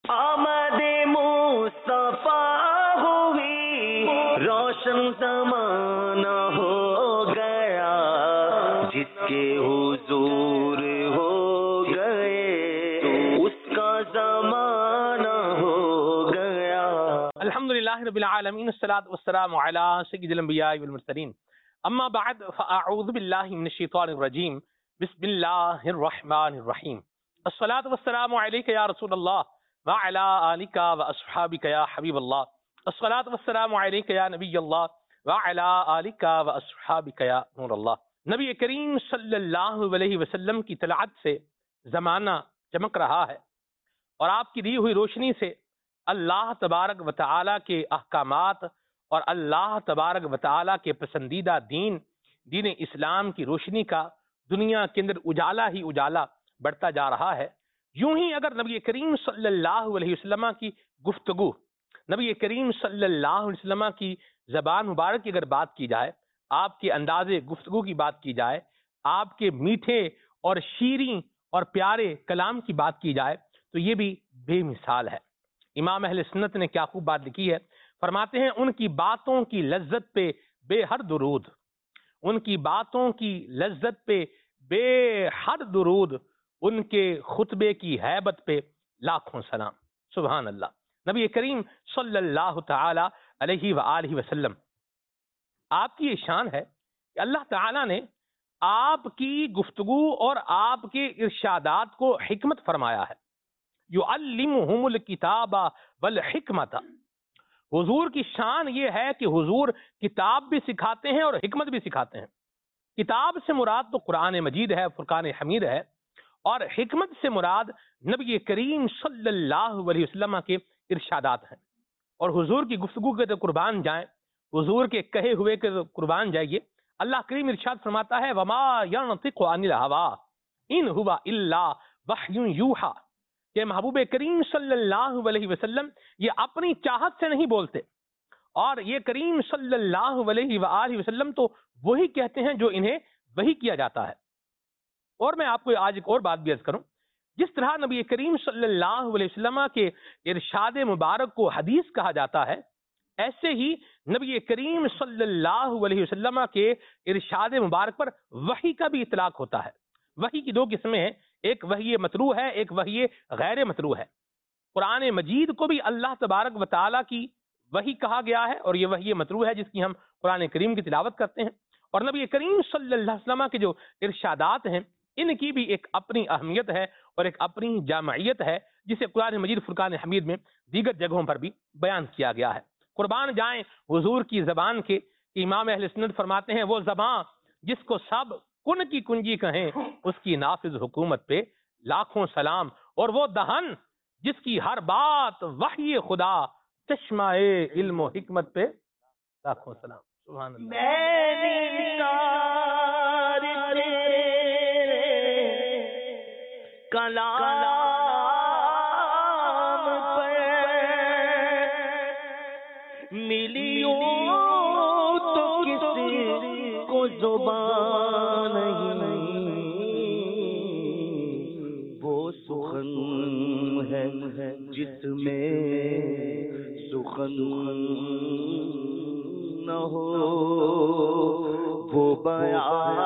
آمد مصطفیٰ ہوئی روشن زمانہ ہو گیا، جس کے حضور ہو گئے اس کا زمانہ ہو گیا۔ الحمدللہ رب العالمین، الصلاۃ والسلام علی سید الانبیاء والمرسلین، اما بعد فاعوذ باللہ من الشیطان الرجیم، بسم اللہ الرحمن الرحیم۔ الصلاۃ والسلام علیک یا رسول اللہ وعلی آلک واصحابک یا حبیب اللہ، الصلاۃ والسلام علیک یا نبی اللہ وعلی آلک واصحابک یا نور اللہ۔ نبی کریم صلی اللہ علیہ وسلم کی طلعت سے زمانہ چمک رہا ہے، اور آپ کی دی ہوئی روشنی سے اللہ تبارک و تعالیٰ کے احکامات اور اللہ تبارک و تعالیٰ کے پسندیدہ دین اسلام کی روشنی کا دنیا کے اندر اجالا ہی اجالا بڑھتا جا رہا ہے۔ یوں ہی اگر نبی کریم صلی اللہ علیہ وسلم کی گفتگو، نبی کریم صلی اللہ علیہ وسلم کی زبان مبارک کی اگر بات کی جائے، آپ کے انداز گفتگو کی بات کی جائے، آپ کے میٹھے اور شیریں اور پیارے کلام کی بات کی جائے، تو یہ بھی بے مثال ہے۔ امام اہل سنت نے کیا خوب بات لکھی ہے، فرماتے ہیں ان کی باتوں کی لذت پہ بے حد درود، ان کی باتوں کی لذت پہ بے حد درود، ان کے خطبے کی ہیبت پہ لاکھوں سلام۔ سبحان اللہ۔ نبی کریم صلی اللہ تعالی علیہ وآلہ وسلم، آپ کی یہ شان ہے کہ اللہ تعالیٰ نے آپ کی گفتگو اور آپ کے ارشادات کو حکمت فرمایا ہے۔ یعلمہم الکتاب والحکمت، حضور کی شان یہ ہے کہ حضور کتاب بھی سکھاتے ہیں اور حکمت بھی سکھاتے ہیں۔ کتاب سے مراد تو قرآن مجید ہے، فرقان حمید ہے، اور حکمت سے مراد نبی کریم صلی اللہ علیہ وسلم کے ارشادات ہیں۔ اور حضور کی گفتگو کے تو قربان جائیں، حضور کے کہے ہوئے کے تو قربان جائیے۔ اللہ کریم ارشاد فرماتا ہے وما ينطق عن الهوى ان هو الا وحی یوحی، کہ محبوب کریم صلی اللہ علیہ وسلم یہ اپنی چاہت سے نہیں بولتے، اور یہ کریم صلی اللہ علیہ وآلہ وسلم تو وہی کہتے ہیں جو انہیں وحی کیا جاتا ہے۔ اور میں آپ کو آج ایک اور بات بھی عرض کروں، جس طرح نبی کریم صلی اللہ علیہ وسلم کے ارشاد مبارک کو حدیث کہا جاتا ہے، ایسے ہی نبی کریم صلی اللہ علیہ وسلم کے ارشاد مبارک پر وحی کا بھی اطلاق ہوتا ہے۔ وحی کی دو قسمیں ہیں، ایک وحی مطلوع ہے، ایک وحی غیر مطلوع ہے۔ قرآن مجید کو بھی اللہ تبارک و تعالیٰ کی وحی کہا گیا ہے، اور یہ وحی مطلوع ہے جس کی ہم قرآن کریم کی تلاوت کرتے ہیں۔ اور نبی کریم صلی اللہ علیہ وسلم کے جو ارشادات ہیں، ان کی بھی ایک اپنی اہمیت ہے اور ایک اپنی جامعیت ہے، جسے قرآن مجید فرقان حمید میں دیگر جگہوں پر بھی بیان کیا گیا ہے۔ قربان جائیں حضور کی زبان کے، امام اہل سنت فرماتے ہیں وہ زبان جس کو سب کن کی کنجی کہیں، اس کی نافذ حکومت پہ لاکھوں سلام، اور وہ دہن جس کی ہر بات وحی خدا، چشمہ علم و حکمت پہ لاکھوں سلام۔ سبحان اللہ۔ کلام پر ملیوں تو کسی کو زبان نہیں، وہ سخن ہے جس میں سخن نہ ہو، وہ بیان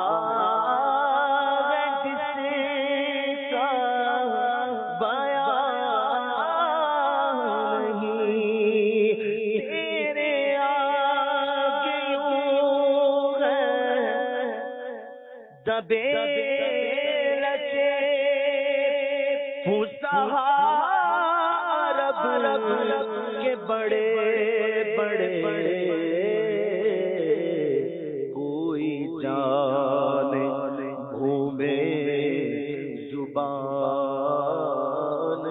دبے لچے عرب کے بڑے بڑے، کوئی جانے گھومے زبان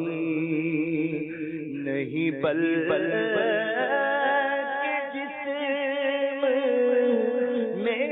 نہیں بل کے جسم میں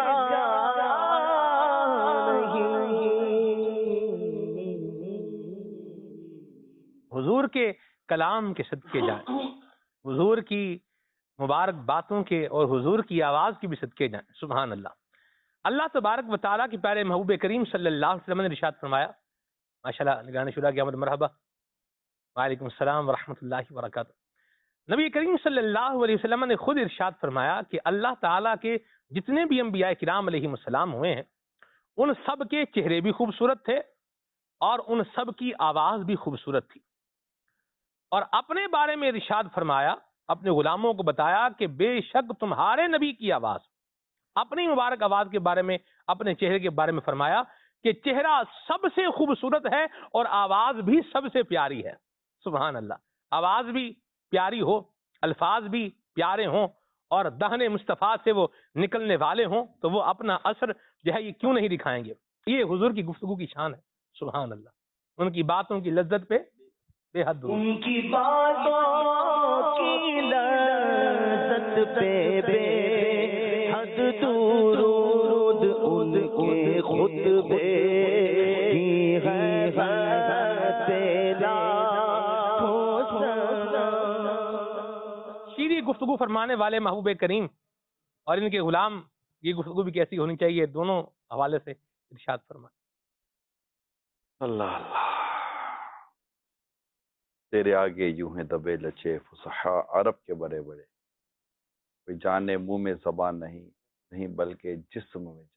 حضور کے کلام کے صدقے جائیں، حضور کی مبارک باتوں کے اور حضور کی آواز کی بھی صدقے جائیں۔ سبحان اللہ۔ اللہ تبارک و تعالیٰ کی پیارے محبوب کریم صلی اللہ علیہ وسلم نے ارشاد فرمایا، ماشاءاللہ نگران شورا کی آمد مرحبا، وعلیکم السلام ورحمۃ اللہ وبرکاتہ۔ نبی کریم صلی اللہ علیہ وسلم نے خود ارشاد فرمایا کہ اللہ تعالیٰ کے جتنے بھی انبیاء کرام علیہ السلام ہوئے ہیں ان سب کے چہرے بھی خوبصورت تھے اور ان سب کی آواز بھی خوبصورت تھی، اور اپنے بارے میں ارشاد فرمایا، اپنے غلاموں کو بتایا کہ بے شک تمہارے نبی کی آواز، اپنی مبارک آواز کے بارے میں، اپنے چہرے کے بارے میں فرمایا کہ چہرہ سب سے خوبصورت ہے اور آواز بھی سب سے پیاری ہے۔ سبحان اللہ، آواز بھی پیاری ہو، الفاظ بھی پیارے ہوں اور دہن مصطفیٰ سے وہ نکلنے والے ہوں تو وہ اپنا اثر جو ہے یہ کیوں نہیں دکھائیں گے؟ یہ حضور کی گفتگو کی شان ہے۔ سبحان اللہ، ان کی باتوں کی لذت پہ بے حد درود۔ ان کی باتوں کی لذت پہ بے حد درود، ان کے خطبے کی ہے تیرا شیریں گفتگو فرمانے والے محبوب کریم اور ان کے غلام، یہ گفتگو بھی کیسی ہونی چاہیے، دونوں حوالے سے ارشاد فرمائیں۔ اللہ اللہ، تیرے آگے یوں ہیں دبے لچے فصحا عرب کے بڑے بڑے، کوئی جانے منہ میں زبان نہیں بلکہ جسم میں جان۔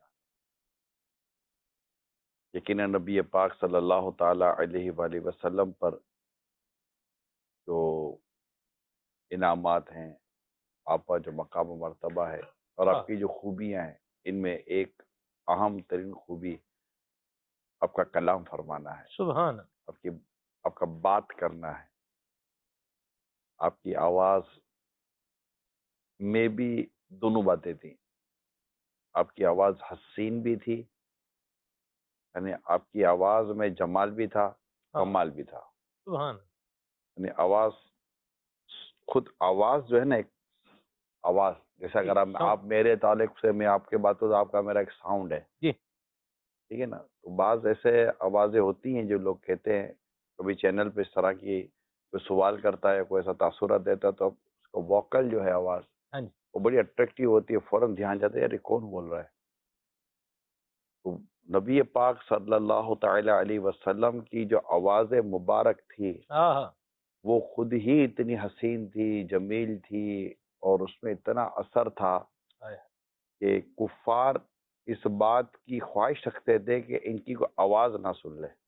یقیناً نبی پاک صلی اللہ تعالی علیہ وآلہ وسلم پر جو انعامات ہیں، آپ کا جو مقام و مرتبہ ہے اور آپ کی جو خوبیاں ہیں، ان میں ایک اہم ترین خوبی آپ کا کلام فرمانا ہے، سبحان اللہ۔ آپ کا بات کرنا ہے۔ آپ کی آواز میں بھی دونوں باتیں تھیں، آپ کی آواز حسین بھی تھی، یعنی آپ کی آواز میں جمال بھی تھا، کمال بھی تھا۔ سبحان یعنی آواز، خود آواز جو ہے نا، ایک آواز جیسے اگر آپ میرے تعلق سے، میں آپ کے باتوں سے، آپ کا میرا ایک ساؤنڈ ہے، جی، ٹھیک ہے نا؟ تو بعض ایسے آوازیں ہوتی ہیں جو لوگ کہتے ہیں، کبھی چینل پہ اس طرح کی کوئی سوال کرتا ہے، کوئی ایسا تاثرات دیتا ہے، تو اس کو ووکل جو ہے آواز، ہاں جی، وہ بڑی اٹریکٹیو ہوتی ہے، فوراً دھیان جاتا ہے یار یہ کون بول رہا ہے۔ تو نبی پاک صلی اللہ تعالی علیہ وسلم کی جو آواز مبارک تھی، وہ خود ہی اتنی حسین تھی، جمیل تھی، اور اس میں اتنا اثر تھا کہ کفار اس بات کی خواہش رکھتے تھے کہ ان کی کوئی آواز نہ سن لے،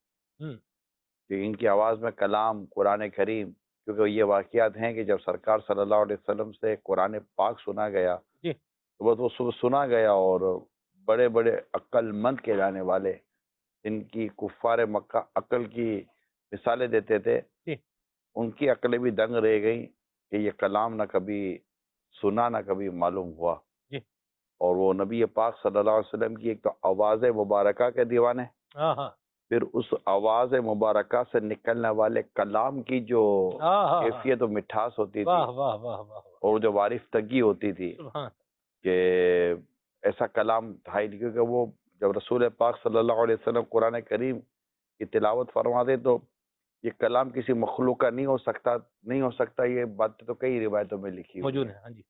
کہ ان کی آواز میں کلام قرآن کریم، کیونکہ یہ واقعات ہیں کہ جب سرکار صلی اللہ علیہ وسلم سے قرآن پاک سنا گیا تو بس وہ سنا گیا، اور بڑے بڑے عقل مند کہلانے والے، ان کی کفار مکہ عقل کی مثالیں دیتے تھے، ان کی عقلیں بھی دنگ رہ گئیں کہ یہ کلام نہ کبھی سنا نہ کبھی معلوم ہوا۔ اور وہ نبی پاک صلی اللہ علیہ وسلم کی ایک تو آواز مبارکہ کے دیوانے، پھر اس آواز مبارکہ سے نکلنے والے کلام کی جو کیفیت و مٹھاس ہوتی تھی، اور جو وارفتگی ہوتی تھی کہ ایسا کلام تھا ہی نہیں، کیونکہ وہ جب رسول پاک صلی اللہ علیہ وسلم قرآن کریم کی تلاوت فرماتے تو یہ کلام کسی مخلوق کا نہیں ہو سکتا، یہ بات تو کئی روایتوں میں لکھی موجود ہے۔ ہاں جی،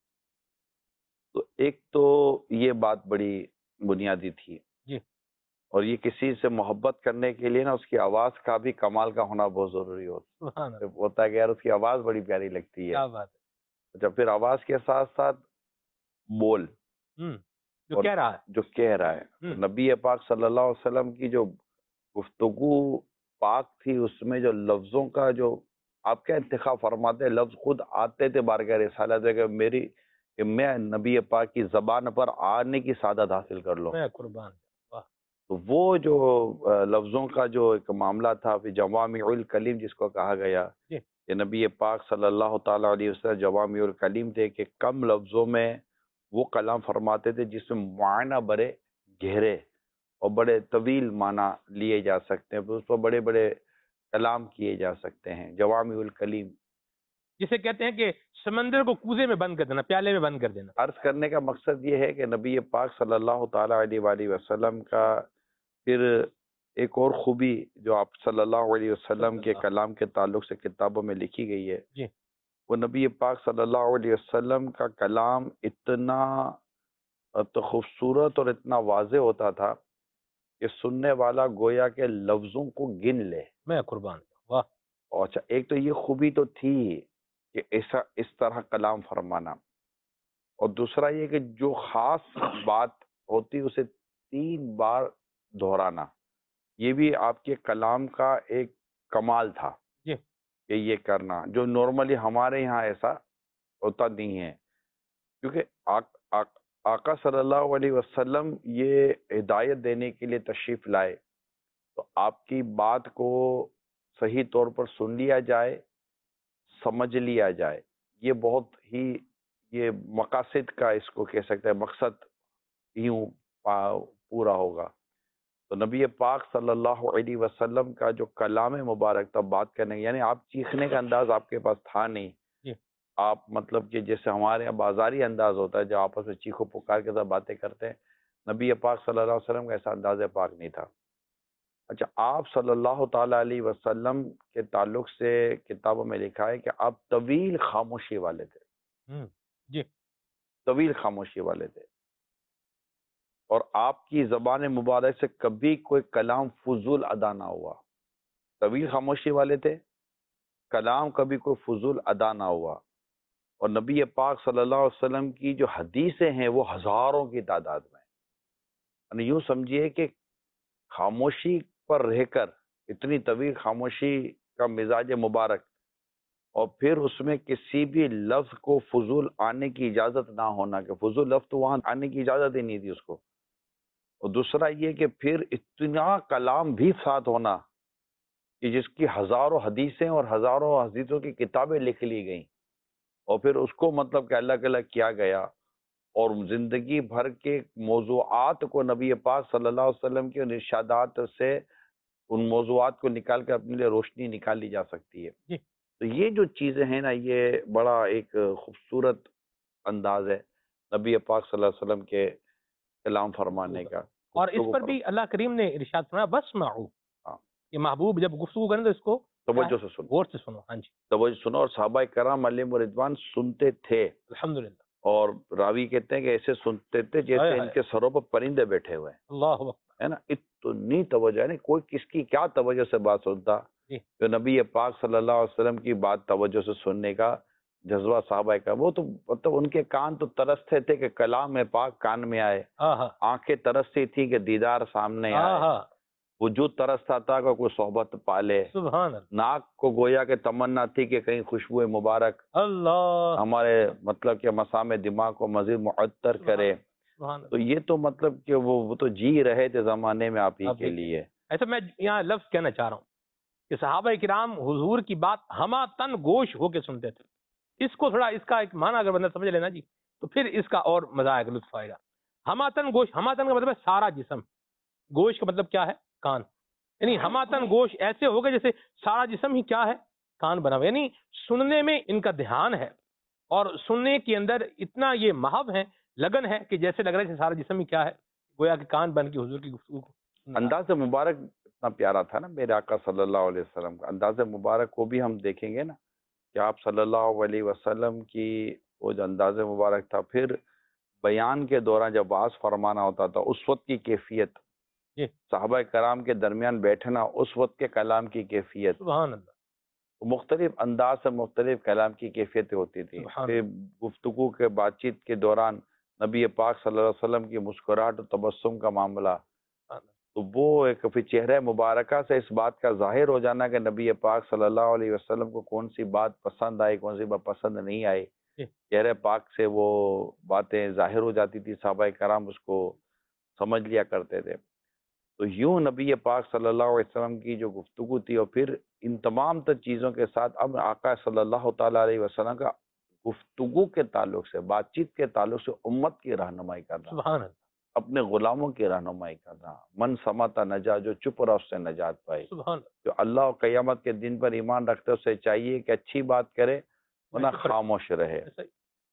تو ایک تو یہ بات بڑی بنیادی تھی، اور یہ کسی سے محبت کرنے کے لیے نا اس کی آواز کا بھی کمال کا ہونا بہت ضروری ہوتا ہے کہ یار اس کی آواز بڑی پیاری لگتی ہے۔ جب پھر آواز کے ساتھ ساتھ بول جو کہہ رہا ہے، نبی پاک صلی اللہ علیہ وسلم کی جو گفتگو پاک تھی، اس میں جو لفظوں کا جو آپ کا انتخاب فرماتے، لفظ خود آتے تھے بارگاہ رسالت ہے کہ میں نبی پاک کی زبان پر آنے کی سعادت حاصل کر لوں، قربان۔ تو وہ جو لفظوں کا جو ایک معاملہ تھا، پھر جوامع الکلیم جس کو کہا گیا، کہ نبی پاک صلی اللہ تعالی علیہ وسلم جوامع الکلیم تھے، کہ کم لفظوں میں وہ کلام فرماتے تھے جس میں معنی بڑے گہرے اور بڑے طویل معنی لیے جا سکتے ہیں، اس پر بڑے بڑے کلام کیے جا سکتے ہیں۔ جوامع الکلیم جسے کہتے ہیں کہ سمندر کو کوزے میں بند کر دینا، پیالے میں بند کر دینا۔ عرض کرنے کا مقصد یہ ہے کہ نبی پاک صلی اللہ تعالی علیہ وآلہ وسلم کا پھر ایک اور خوبی جو آپ صلی اللہ علیہ وسلم کے کلام کے تعلق سے کتابوں میں لکھی گئی ہے، وہ نبی پاک صلی اللہ علیہ وسلم کا کلام اتنا تو خوبصورت اور اتنا واضح ہوتا تھا کہ سننے والا گویا کے لفظوں کو گن لے۔ میں قربان، واہ، اور اچھا ایک تو یہ خوبی تو تھی کہ ایسا اس طرح کلام فرمانا، اور دوسرا یہ کہ جو خاص بات ہوتی اسے 3 بار دہرانا، یہ بھی آپ کے کلام کا ایک کمال تھا جی کہ یہ کرنا، جو نارملی ہمارے یہاں ایسا ہوتا نہیں ہے، کیونکہ آقا صلی اللہ علیہ وسلم یہ ہدایت دینے کے لیے تشریف لائے، تو آپ کی بات کو صحیح طور پر سن لیا جائے، سمجھ لیا جائے، یہ بہت ہی یہ مقاصد کا اس کو کہہ سکتے ہیں، مقصد یوں پورا ہوگا۔ تو نبی پاک صلی اللہ علیہ وسلم کا جو کلام مبارک تھا بات کرنے، یعنی آپ چیخنے کا انداز آپ کے پاس تھا نہیں، جی آپ مطلب کہ جیسے ہمارے یہاں بازاری انداز ہوتا ہے جو آپس میں چیخو پکار کے ساتھ باتیں کرتے ہیں، نبی پاک صلی اللہ علیہ وسلم کا ایسا انداز پاک نہیں تھا۔ اچھا آپ صلی اللہ تعالی علیہ وسلم کے تعلق سے کتابوں میں لکھا ہے کہ آپ طویل خاموشی والے تھے، جی طویل خاموشی والے تھے، اور آپ کی زبان مبارک سے کبھی کوئی کلام فضول ادا نہ ہوا، طویل خاموشی والے تھے، کلام کبھی کوئی فضول ادا نہ ہوا، اور نبی پاک صلی اللہ علیہ وسلم کی جو حدیثیں ہیں وہ ہزاروں کی تعداد میں، یعنی یوں سمجھیے کہ خاموشی پر رہ کر اتنی طویل خاموشی کا مزاج مبارک، اور پھر اس میں کسی بھی لفظ کو فضول آنے کی اجازت نہ ہونا، کہ فضول لفظ تو وہاں آنے کی اجازت ہی نہیں تھی اس کو، اور دوسرا یہ کہ پھر اتنا کلام بھی ساتھ ہونا کہ جس کی ہزاروں حدیثیں اور ہزاروں حدیثوں کی کتابیں لکھ لی گئیں، اور پھر اس کو مطلب کہ الگ الگ کیا گیا، اور زندگی بھر کے موضوعات کو نبی پاک صلی اللہ علیہ وسلم کے ارشادات سے ان موضوعات کو نکال کر اپنے لیے روشنی نکال لی جا سکتی ہے۔ جی تو یہ جو چیزیں ہیں نا، یہ بڑا ایک خوبصورت انداز ہے نبی پاک صلی اللہ علیہ وسلم کے کلام فرمانے کا، اور اس گفتگو پر بھی اللہ کریم نے ارشاد فرمایا واسمعوا، ہاں، یہ محبوب جب گفتگو کریں تو اس کو توجہ سے سنو، غور سے سنو۔ ہاں جی توجہ سنو، اور صحابہ کرام علیہم رضوان سنتے تھے، الحمدللہ، اور راوی کہتے ہیں کہ ایسے سنتے تھے جیسے ان کے سروں پر پرندے بیٹھے ہوئے ہیں، اللہ اکبر۔ ہے نا، اتنی توجہ ہے نا، کوئی کس کی کیا توجہ سے بات سنتا، جی جو نبی پاک صلی اللہ علیہ وسلم کی بات توجہ سے سننے کا جذبہ صحابہ کا، وہ تو مطلب ان کے کان تو ترستے تھے کہ کلام پاک کان میں آئے، ہاں ہاں آنکھیں ترستی تھی کہ دیدار سامنے ہاں آئے، ہاں، وجود ترستا تھا کہ کوئی صحبت پالے، سبحان اللہ، ناک کو گویا کہ تمنا تھی کہ کہیں خوشبو مبارک اللہ، ہمارے مطلب کہ مسام دماغ کو مزید معطر کرے، سبحان تو اللہ۔ یہ تو مطلب کہ وہ تو جی رہے تھے زمانے میں آپ ہی کے لیے۔ ایسا میں یہاں لفظ کہنا چاہ رہا ہوں کہ صحابہ کرام حضور کی بات ہما تن گوش ہو کے سنتے تھے۔ اس کو تھوڑا اس کا ایک معنی اگر بندہ سمجھ لینا جی تو پھر اس کا اور مزہ آئے گا، لطف آئے گا۔ ہما تن گوش، ہما تن کا مطلب ہے سارا جسم، گوش کا مطلب کیا ہے؟ کان، یعنی ہما تن گوش ایسے ہوگا جیسے سارا جسم ہی کیا ہے؟ کان بنا ہوا، یعنی سننے میں ان کا دھیان ہے، اور سننے کے اندر اتنا یہ محب ہے، لگن ہے کہ جیسے لگ رہا ہے کہ سارا جسم ہی کیا ہے؟ گویا کہ کان بن کے حضور کی گفتگو کو سن رہا ہے۔ انداز مبارک اتنا پیارا تھا نا میرے آقا صلی اللہ علیہ وسلم کا، انداز مبارک کو بھی ہم دیکھیں گے نا کہ آپ صلی اللہ علیہ وسلم کی وہ جو انداز مبارک تھا، پھر بیان کے دوران جب واز فرمانا ہوتا تھا اس وقت کی کیفیت، جی صحابہ کرام کے درمیان بیٹھنا اس وقت کے کلام کی کیفیت، سبحان اللہ، مختلف انداز سے مختلف کلام کی کیفیتیں ہوتی تھیں۔ سبحان پھر گفتگو کے بات چیت کے دوران نبی پاک صلی اللہ علیہ وسلم کی مسکراہٹ و تبسم کا معاملہ، اللہ، تو وہ ایک پھر چہرہ مبارکہ سے اس بات کا ظاہر ہو جانا کہ نبی پاک صلی اللہ علیہ وسلم کو کون سی بات پسند آئی، کون سی بات پسند نہیں آئی، جی چہرہ پاک سے وہ باتیں ظاہر ہو جاتی تھی، صحابہ کرام اس کو سمجھ لیا کرتے تھے۔ تو یوں نبی پاک صلی اللہ علیہ وسلم کی جو گفتگو تھی، اور پھر ان تمام تر چیزوں کے ساتھ اب آقا صلی اللہ تعالیٰ علیہ وسلم کا گفتگو کے تعلق سے، بات چیت کے تعلق سے امت کی رہنمائی کرنا، سبحان اللہ، اپنے غلاموں کی رہنمائی کرنا، من سماتا نجا، جو چپ رہا اس سے نجات پائے، سبحان اللہ، جو اللہ و قیامت کے دن پر ایمان رکھتے اسے چاہیے کہ اچھی بات کرے ورنہ خاموش رہے۔ ایسا ہی۔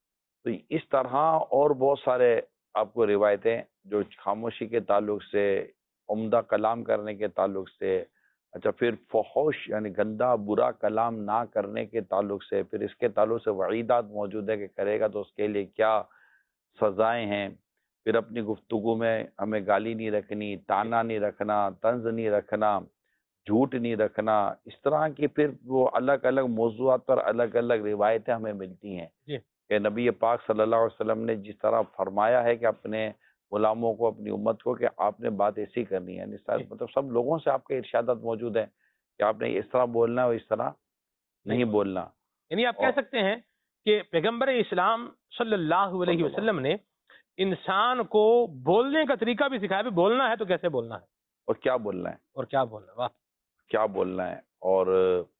تو اس طرح اور بہت سارے آپ کو روایتیں جو خاموشی کے تعلق سے، عمدہ کلام کرنے کے تعلق سے، اچھا پھر فحوش یعنی گندا برا کلام نہ کرنے کے تعلق سے، پھر اس کے تعلق سے وعیدات موجود ہے کہ کرے گا تو اس کے لیے کیا سزائیں ہیں، پھر اپنی گفتگو میں ہمیں گالی نہیں رکھنی، تانا نہیں رکھنا، طنز نہیں رکھنا، جھوٹ نہیں رکھنا، اس طرح کی پھر وہ الگ الگ موضوعات پر الگ الگ روایتیں ہمیں ملتی ہیں جی کہ نبی پاک صلی اللہ علیہ وسلم نے جس طرح فرمایا ہے کہ اپنے غلاموں کو، اپنی امت کو، کہ آپ نے بات ایسی کرنی ہے، یعنی جی مطلب سب لوگوں سے آپ کے ارشادات موجود ہیں کہ آپ نے اس طرح بولنا ہے اور اس طرح نہیں بولنا. یعنی آپ کہہ اور سکتے ہیں کہ پیغمبر اسلام صلی اللہ علیہ وسلم نے انسان کو بولنے کا طریقہ بھی سکھایا، بھی بولنا ہے تو کیسے بولنا ہے اور کیا بولنا ہے، اور کیا بولنا ہے. واہ. کیا بولنا ہے. اور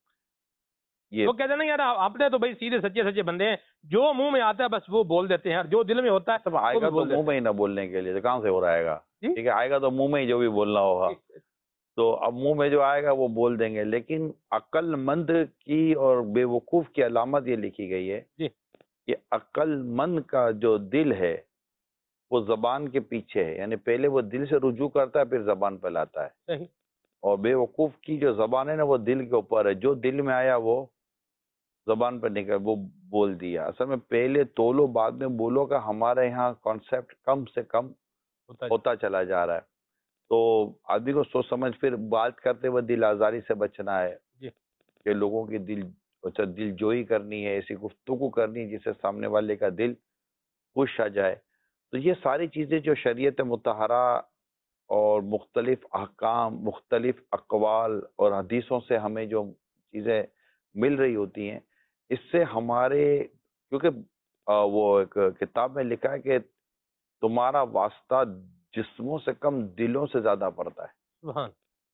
یہ وہ کہتے ہیں نا یار آپ نے تو بھائی سیدھے سچے سچے بندے ہیں، جو منہ میں آتا ہے بس وہ بول دیتے ہیں، اور جو دل میں ہوتا ہے سب وہ آئے بھی گا تو بول منہ دیتے میں ہی نہ بولنے کے لیے، تو کہاں سے ہو رہا گا؟ ہیں. ٹھیک ہے، آئے گا تو منہ میں ہی جو بھی بولنا ہوگا. تو اب منہ میں جو آئے گا وہ بول دیں گے. لیکن عقل مند کی اور بے وقوف کی علامت یہ لکھی گئی ہے جی کہ عقل مند کا جو دل ہے وہ زبان کے پیچھے ہے، یعنی پہلے وہ دل سے رجوع کرتا ہے پھر زبان پہ لاتا ہے. صحیح. اور بے وقوف کی جو زبان ہے نا وہ دل کے اوپر ہے، جو دل میں آیا وہ زبان پر نکل وہ بول دیا. اصل میں پہلے تولو بعد میں بولو کا ہمارے یہاں کانسیپٹ کم سے کم ہوتا چلا جا رہا ہے. تو آدمی کو سوچ سمجھ پھر بات کرتے ہوئے دل آزاری سے بچنا ہے جی کہ لوگوں کی دل جوئی کرنی ہے، ایسی گفتگو کرنی ہے جس سے سامنے والے کا دل خوش آ جائے. تو یہ ساری چیزیں جو شریعت مطہرہ اور مختلف احکام، مختلف اقوال اور حدیثوں سے ہمیں جو چیزیں مل رہی ہوتی ہیں، اس سے ہمارے، کیونکہ وہ ایک کتاب میں لکھا ہے کہ تمہارا واسطہ جسموں سے کم دلوں سے زیادہ پڑتا ہے. سبحان.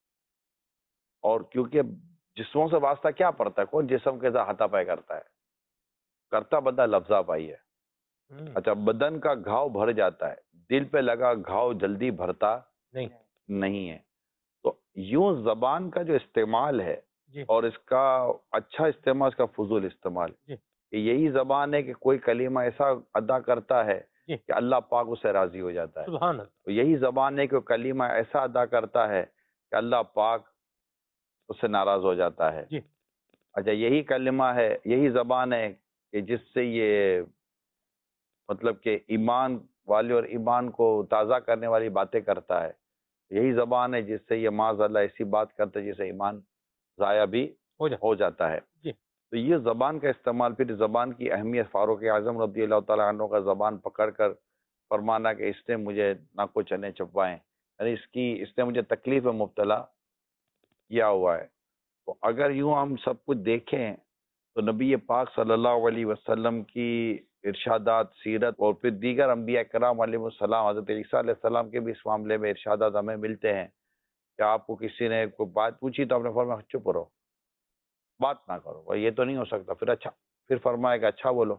اور کیونکہ جسموں سے واسطہ کیا پڑتا ہے؟ کون جسم کے ساتھ ہاتھا پائی کرتا ہے؟ کرتا بندہ لفظہ پائی ہے. اچھا، بدن کا گھاؤ بھر جاتا ہے، دل پہ لگا گھاؤ جلدی بھرتا نہیں. نہیں ہے. تو یوں زبان کا جو استعمال ہے جی اور اس کا اچھا استعمال، اس کا فضول استعمال، جی کہ یہی زبان ہے کہ کوئی کلمہ ایسا ادا کرتا ہے جی. کہ اللہ پاک اس سے راضی ہو جاتا ہے. سبحان اللہ. تو یہی زبان ہے کہ کلمہ ایسا ادا کرتا ہے کہ اللہ پاک اس سے ناراض ہو جاتا ہے. جی اچھا، یہی کلمہ ہے، یہی زبان ہے کہ جس سے یہ مطلب کہ ایمان والے اور ایمان کو تازہ کرنے والی باتیں کرتا ہے. یہی زبان ہے جس سے یہ معاذ اللہ ایسی بات کرتا ہے جس سے ایمان ضائع بھی ہو جاتا ہے. جی تو یہ زبان کا استعمال، پھر زبان کی اہمیت، فاروق اعظم رضی اللہ تعالیٰ عنہ کا زبان پکڑ کر فرمانا کہ اس نے مجھے ناکو چنے چپائیں، یعنی اس نے مجھے تکلیف میں مبتلا کیا ہوا ہے. تو اگر یوں ہم سب کچھ دیکھیں تو نبی پاک صلی اللہ علیہ وسلم کی ارشادات، سیرت اور پھر دیگر انبیاء کرام علیہ السلام، حضرت عیسیٰ علیہ السلام کے بھی اس معاملے میں ارشادات ہمیں ملتے ہیں کہ آپ کو کسی نے کوئی بات پوچھی تو آپ نے فرمایا چپ رہو، بات نہ کرو. یہ تو نہیں ہو سکتا. پھر فرمایا کہ اچھا بولو،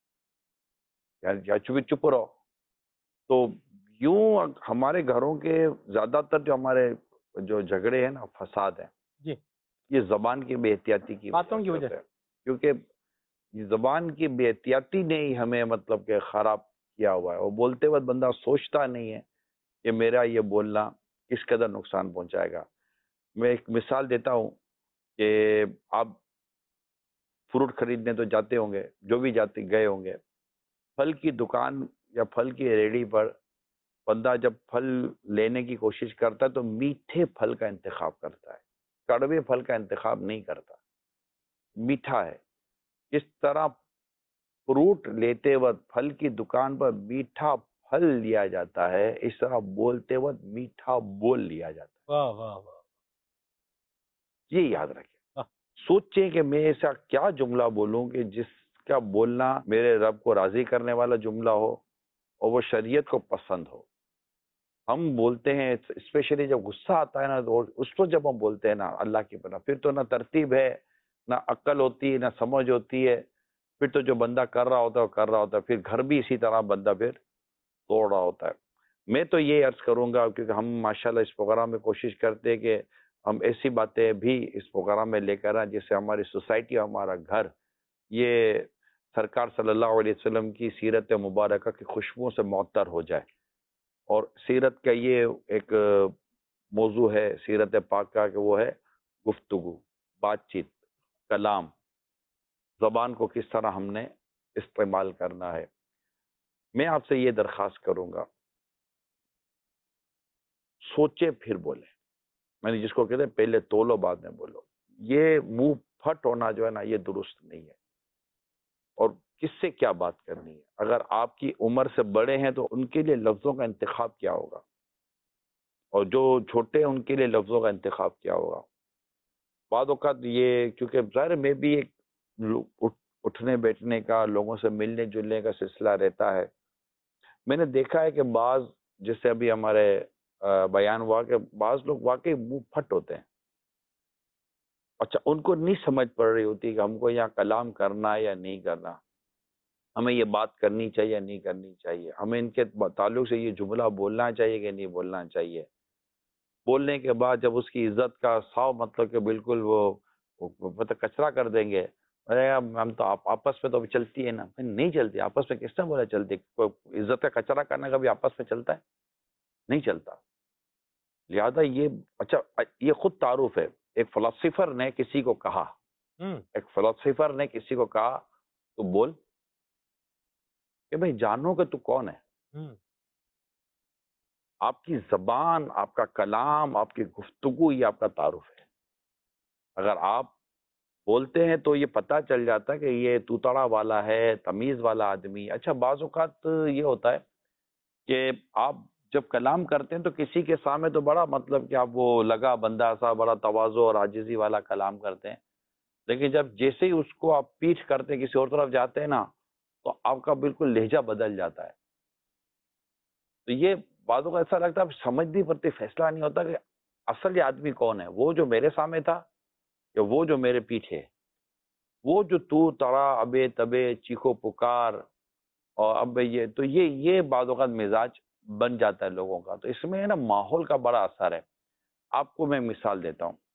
یعنی چپ رہو. تو یوں ہمارے گھروں کے زیادہ تر جو ہمارے جو جھگڑے ہیں نا، فساد ہیں، جی. یہ زبان کی بے احتیاطی کی باتوں کی وجہ سے ہے. کیونکہ زبان کی بے احتیاطی نے ہی ہمیں مطلب کہ خراب کیا ہوا ہے. اور بولتے وقت بندہ سوچتا نہیں ہے کہ میرا یہ بولنا کس قدر نقصان پہنچائے گا. میں ایک مثال دیتا ہوں کہ آپ فروٹ خریدنے تو جاتے ہوں گے، جو بھی گئے ہوں گے، پھل کی دکان یا پھل کی ریڑھی پر بندہ جب پھل لینے کی کوشش کرتا ہے تو میٹھے پھل کا انتخاب کرتا ہے، کڑوے پھل کا انتخاب نہیں کرتا. میٹھا ہے. اس طرح فروٹ لیتے وقت پھل کی دکان پر میٹھا پھل لیا جاتا ہے، اس طرح بولتے وقت میٹھا بول لیا جاتا ہے. واہ واہ واہ. یہ یاد رکھیں. سوچیں کہ میں ایسا کیا جملہ بولوں کہ جس کا بولنا میرے رب کو راضی کرنے والا جملہ ہو اور وہ شریعت کو پسند ہو. ہم بولتے ہیں اسپیشلی جب غصہ آتا ہے نا، اس کو جب ہم بولتے ہیں نا اللہ کی پناہ، پھر تو نہ ترتیب ہے، نہ عقل ہوتی ہے، نہ سمجھ ہوتی ہے. پھر تو جو بندہ کر رہا ہوتا ہے وہ کر رہا ہوتا ہے، پھر گھر بھی اسی طرح بندہ پھر توڑ رہا ہوتا ہے. میں تو یہ عرض کروں گا، کیونکہ ہم ماشاءاللہ اس پروگرام میں کوشش کرتے ہیں کہ ہم ایسی باتیں بھی اس پروگرام میں لے کر آئیں جس سے ہماری سوسائٹی، ہمارا گھر یہ سرکار صلی اللہ علیہ وسلم کی سیرت مبارکہ کی خوشبوؤں سے معطر ہو جائے. اور سیرت کا یہ ایک موضوع ہے سیرت پاک کا کہ وہ ہے گفتگو، بات چیت، کلام. زبان کو کس طرح ہم نے استعمال کرنا ہے. میں آپ سے یہ درخواست کروں گا، سوچے پھر بولیں. میں نے جس کو کہتے ہیں پہلے تولو بعد میں بولو، یہ منہ پھٹ ہونا جو ہے نا یہ درست نہیں ہے. اور کس سے کیا بات کرنی ہے؟ اگر آپ کی عمر سے بڑے ہیں تو ان کے لیے لفظوں کا انتخاب کیا ہوگا، اور جو چھوٹے ہیں ان کے لیے لفظوں کا انتخاب کیا ہوگا. بعض اوقات یہ کیونکہ ظاہر میں بھی ایک اٹھنے بیٹھنے کا، لوگوں سے ملنے جلنے کا سلسلہ رہتا ہے. میں نے دیکھا ہے کہ بعض، جیسے ابھی ہمارے بیان ہوا کہ بعض لوگ واقعی منہ پھٹ ہوتے ہیں. اچھا، ان کو نہیں سمجھ پڑ رہی ہوتی کہ ہم کو یہاں کلام کرنا ہے یا نہیں کرنا، ہمیں یہ بات کرنی چاہیے یا نہیں کرنی چاہیے، ہمیں ان کے تعلق سے یہ جملہ بولنا چاہیے کہ نہیں بولنا چاہیے. بولنے کے بعد جب اس کی عزت کا صاف مطلب کہ بالکل وہ مطلب کچرا کر دیں گے، ارے ہم تو آپس میں تو ابھی چلتی ہے نا. نہیں چلتی آپس میں، کس نے بولا چلتی؟ کوئی عزت کا کچرا کرنے کا بھی آپس میں چلتا ہے؟ نہیں چلتا. لہذا یہ اچھا، یہ خود تعارف ہے. ایک فلسفر نے کسی کو کہا، تو بول کہ بھئی جانو کہ تو کون ہے. آپ کی زبان، آپ کا کلام، آپ کی گفتگو، یہ آپ کا تعارف ہے. اگر آپ بولتے ہیں تو یہ پتہ چل جاتا ہے کہ یہ توتڑا والا ہے، تمیز والا آدمی. اچھا، بعض اوقات یہ ہوتا ہے کہ آپ جب کلام کرتے ہیں تو کسی کے سامنے تو بڑا مطلب کہ آپ وہ لگا بندہ سا بڑا تواضع اور عاجزی والا کلام کرتے ہیں، لیکن جب جیسے ہی اس کو آپ پیچھ کرتے ہیں، کسی اور طرف جاتے ہیں نا، تو آپ کا بالکل لہجہ بدل جاتا ہے. تو یہ بعضوں کا ایسا لگتا ہے سمجھ نہیں پڑتی، فیصلہ نہیں ہوتا کہ اصل یہ آدمی کون ہے، وہ جو میرے سامنے تھا یا وہ جو میرے پیچھے، وہ جو تو تڑا ابے تبے چیخو پکار اور اب یہ تو یہ بعض اوقات مزاج بن جاتا ہے لوگوں کا. تو اس میں نا ماحول کا بڑا اثر ہے. آپ کو میں مثال دیتا ہوں.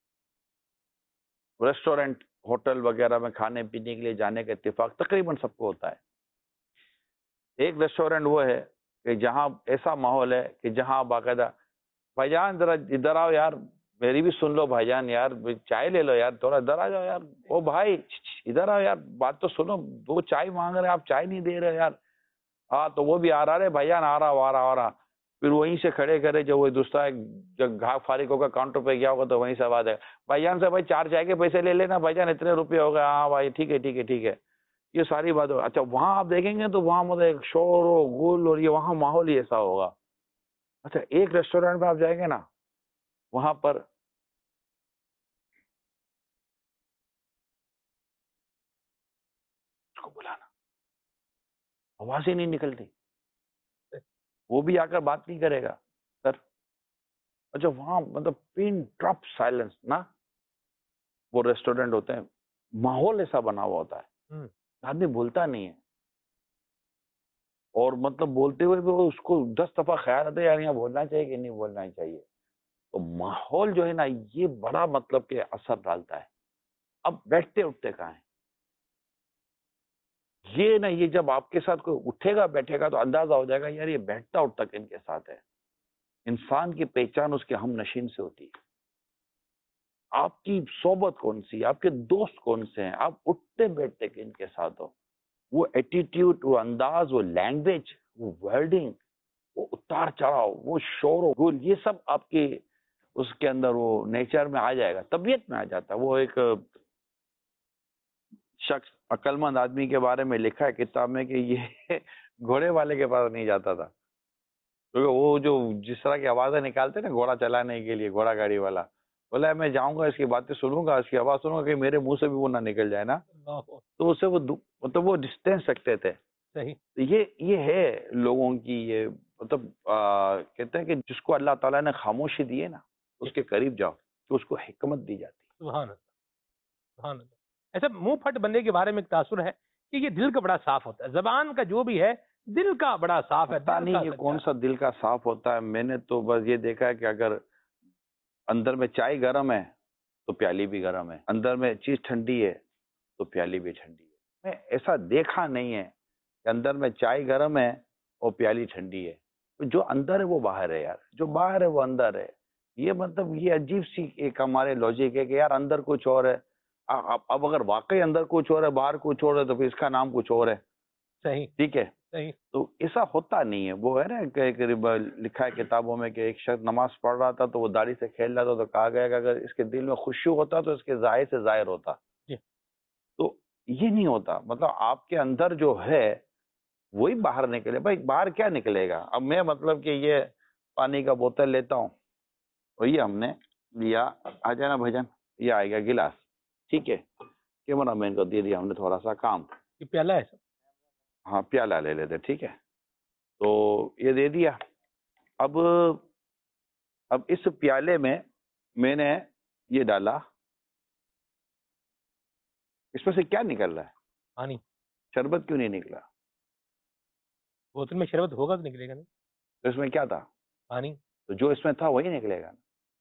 ریسٹورنٹ، ہوٹل وغیرہ میں کھانے پینے کے لیے جانے کا اتفاق تقریباً سب کو ہوتا ہے. ایک ریسٹورنٹ وہ ہے کہ جہاں ایسا ماحول ہے کہ جہاں باقاعدہ بھائی جان ذرا ادھر آؤ یار، میری بھی سن لو بھائی جان، یار چائے لے لو یار، تھوڑا ادھر آ جاؤ یار، او بھائی ادھر آؤ یار، بات تو سنو، وہ چائے مانگ رہے آپ چائے نہیں دے رہے یار. ہاں تو وہ بھی آ رہا ہے بھائی جان، آ رہا. پھر وہیں سے کھڑے کرے جو وہ دوسرا جب گھا فارغ ہوگا کاؤنٹر پہ گیا ہوگا تو وہیں سے آواز ہے، بھائی جان سے بھائی 4 چائے کے پیسے لے لینا بھائی جان، اتنے روپے ہو گئے. ہاں بھائی ٹھیک ہے. یہ ساری بات ہو. اچھا وہاں آپ دیکھیں گے تو وہاں مطلب ایک شور و غل، اور یہ وہاں ماحول ہی ایسا ہوگا. اچھا ایک ریسٹورینٹ میں آپ جائیں گے نا، وہاں پر اس کو بلانا، آواز ہی نہیں نکلتی، وہ بھی آ کر بات نہیں کرے گا سر. اچھا وہاں مطلب پن ڈراپ سائلنس نا، وہ ریسٹورینٹ ہوتے ہیں، ماحول ایسا بنا ہوا ہوتا ہے، آدمی بولتا نہیں ہے، اور مطلب بولتے ہوئے بھی اس کو 10 دفعہ خیال آتا ہے یار یہاں بولنا چاہیے کہ نہیں بولنا چاہیے. تو ماحول جو ہے نا یہ بڑا مطلب کہ اثر ڈالتا ہے. اب بیٹھتے اٹھتے کہاں ہیں یہ نا، یہ جب آپ کے ساتھ کوئی اٹھے گا بیٹھے گا تو اندازہ ہو جائے گا یار یہ بیٹھتا اٹھتا کن کے ساتھ ہے. انسان کی پہچان اس کے ہم نشین سے ہوتی ہے. آپ کی صحبت کون سی، آپ کے دوست کون سے ہیں، آپ اٹھتے بیٹھتے کن کے ساتھ ہو. وہ ایٹیٹیوڈ، وہ انداز، وہ لینگویج، وہ ورڈنگ، وہ اتار چڑھاؤ، وہ شور و غل، یہ سب آپ کے اس کے اندر وہ نیچر میں آ جائے گا، طبیعت میں آ جاتا ہے. وہ ایک شخص عقل مند آدمی کے بارے میں لکھا ہے کتاب میں کہ یہ گھوڑے والے کے پاس نہیں جاتا تھا، کیونکہ وہ جو جس طرح کی آوازیں نکالتے نا گھوڑا چلانے کے لیے، گھوڑا گاڑی والا، بولا میں جاؤں گا اس کی باتیں سنوں گا، اس کی آواز سنوں گا کہ میرے منہ سے بھی وہ نہ نکل جائے نا. تو اسے وہ مطلب وہ ڈسٹینس رکھتے تھے. یہ ہے لوگوں کی یہ مطلب کہتے ہیں کہ جس کو اللہ تعالیٰ نے خاموشی دی ہے نا اس کے قریب جاؤ تو اس کو حکمت دی جاتی. سبحان اللہ، سبحان اللہ. ایسا منہ پھٹ بندے کے بارے میں ایک تاثر ہے کہ یہ دل کا بڑا صاف ہوتا ہے، زبان کا جو بھی ہے دل کا بڑا صاف ہے. پتہ نہیں یہ کون سا دل کا صاف ہوتا ہے. میں نے تو بس یہ دیکھا ہے کہ اگر اندر میں چائے گرم ہے تو پیالی بھی گرم ہے، اندر میں چیز ٹھنڈی ہے تو پیالی بھی ٹھنڈی ہے. میں ایسا دیکھا نہیں ہے کہ اندر میں چائے گرم ہے اور پیالی ٹھنڈی ہے. جو اندر ہے وہ باہر ہے یار، جو باہر ہے وہ اندر ہے. یہ مطلب یہ عجیب سی ایک ہمارے لاجک ہے کہ یار اندر کچھ اور ہے. اب اگر واقعی اندر کچھ اور ہے باہر کچھ اور ہے تو پھر اس کا نام کچھ اور ہے. صحیح ٹھیک ہے. صحیح. تو ایسا ہوتا نہیں ہے. وہ ہے نا کہ لکھا ہے کتابوں میں کہ ایک شخص نماز پڑھ رہا تھا تو وہ داڑھی سے کھیل رہا تھا تو کہا گیا کہ اگر اس کے دل میں خشوع ہوتا تو اس کے ظاہر سے ظاہر ہوتا. جی. تو یہ نہیں ہوتا. مطلب آپ کے اندر جو ہے وہی باہر نکلے. بھائی باہر کیا نکلے گا؟ اب میں مطلب کہ یہ پانی کا بوتل لیتا ہوں، وہی ہم نے لیا، آ جانا بھجن، یہ آئے گا گلاس، ٹھیک ہے، کیمرہ مین کو دے دیا ہم نے تھوڑا سا کام. یہ پیالہ ہے سر. ہاں پیالہ لے لیتے، ٹھیک ہے. تو یہ دے دیا. اب اس پیالے میں نے یہ ڈالا، اس میں سے کیا نکل رہا ہے؟ پانی. شربت کیوں نہیں نکلا؟ بوتل میں شربت ہوگا تو نکلے گا نہیں. تو اس میں کیا تھا؟ پانی. تو جو اس میں تھا وہی نکلے گا.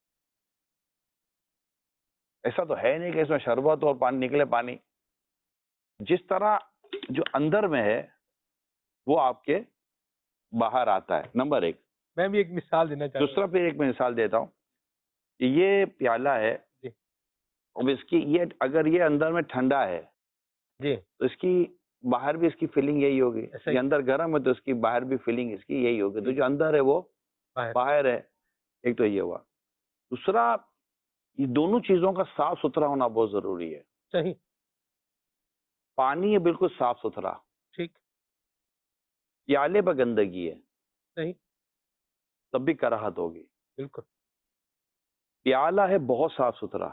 ایسا تو ہے نہیں کہ اس میں شربت اور پانی نکلے پانی. جس طرح جو اندر میں ہے وہ آپ کے باہر آتا ہے. نمبر ایک. میں بھی ایک مثال دینا چاہتا ہوں. دوسرا پھر ایک مثال دیتا ہوں کہ یہ پیالہ ہے، جی. اب اس کی یہ اگر یہ اندر میں ٹھنڈا ہے جی. تو اس کی باہر بھی اس کی فیلنگ یہی ہوگی. ایسا ہی. یہ اندر گرم ہے تو اس کی باہر بھی فیلنگ اس کی یہی ہوگی. تو جو اندر ہے وہ باہر ہے. ایک تو یہ ہوا. دوسرا یہ دونوں چیزوں کا صاف ستھرا ہونا بہت ضروری ہے. صحیح. پانی ہے بالکل صاف ستھرا، ٹھیک. پیالے پر گندگی ہے، صحیح. تب بھی کراہت ہوگی. بالکل. پیالہ ہے بہت صاف ستھرا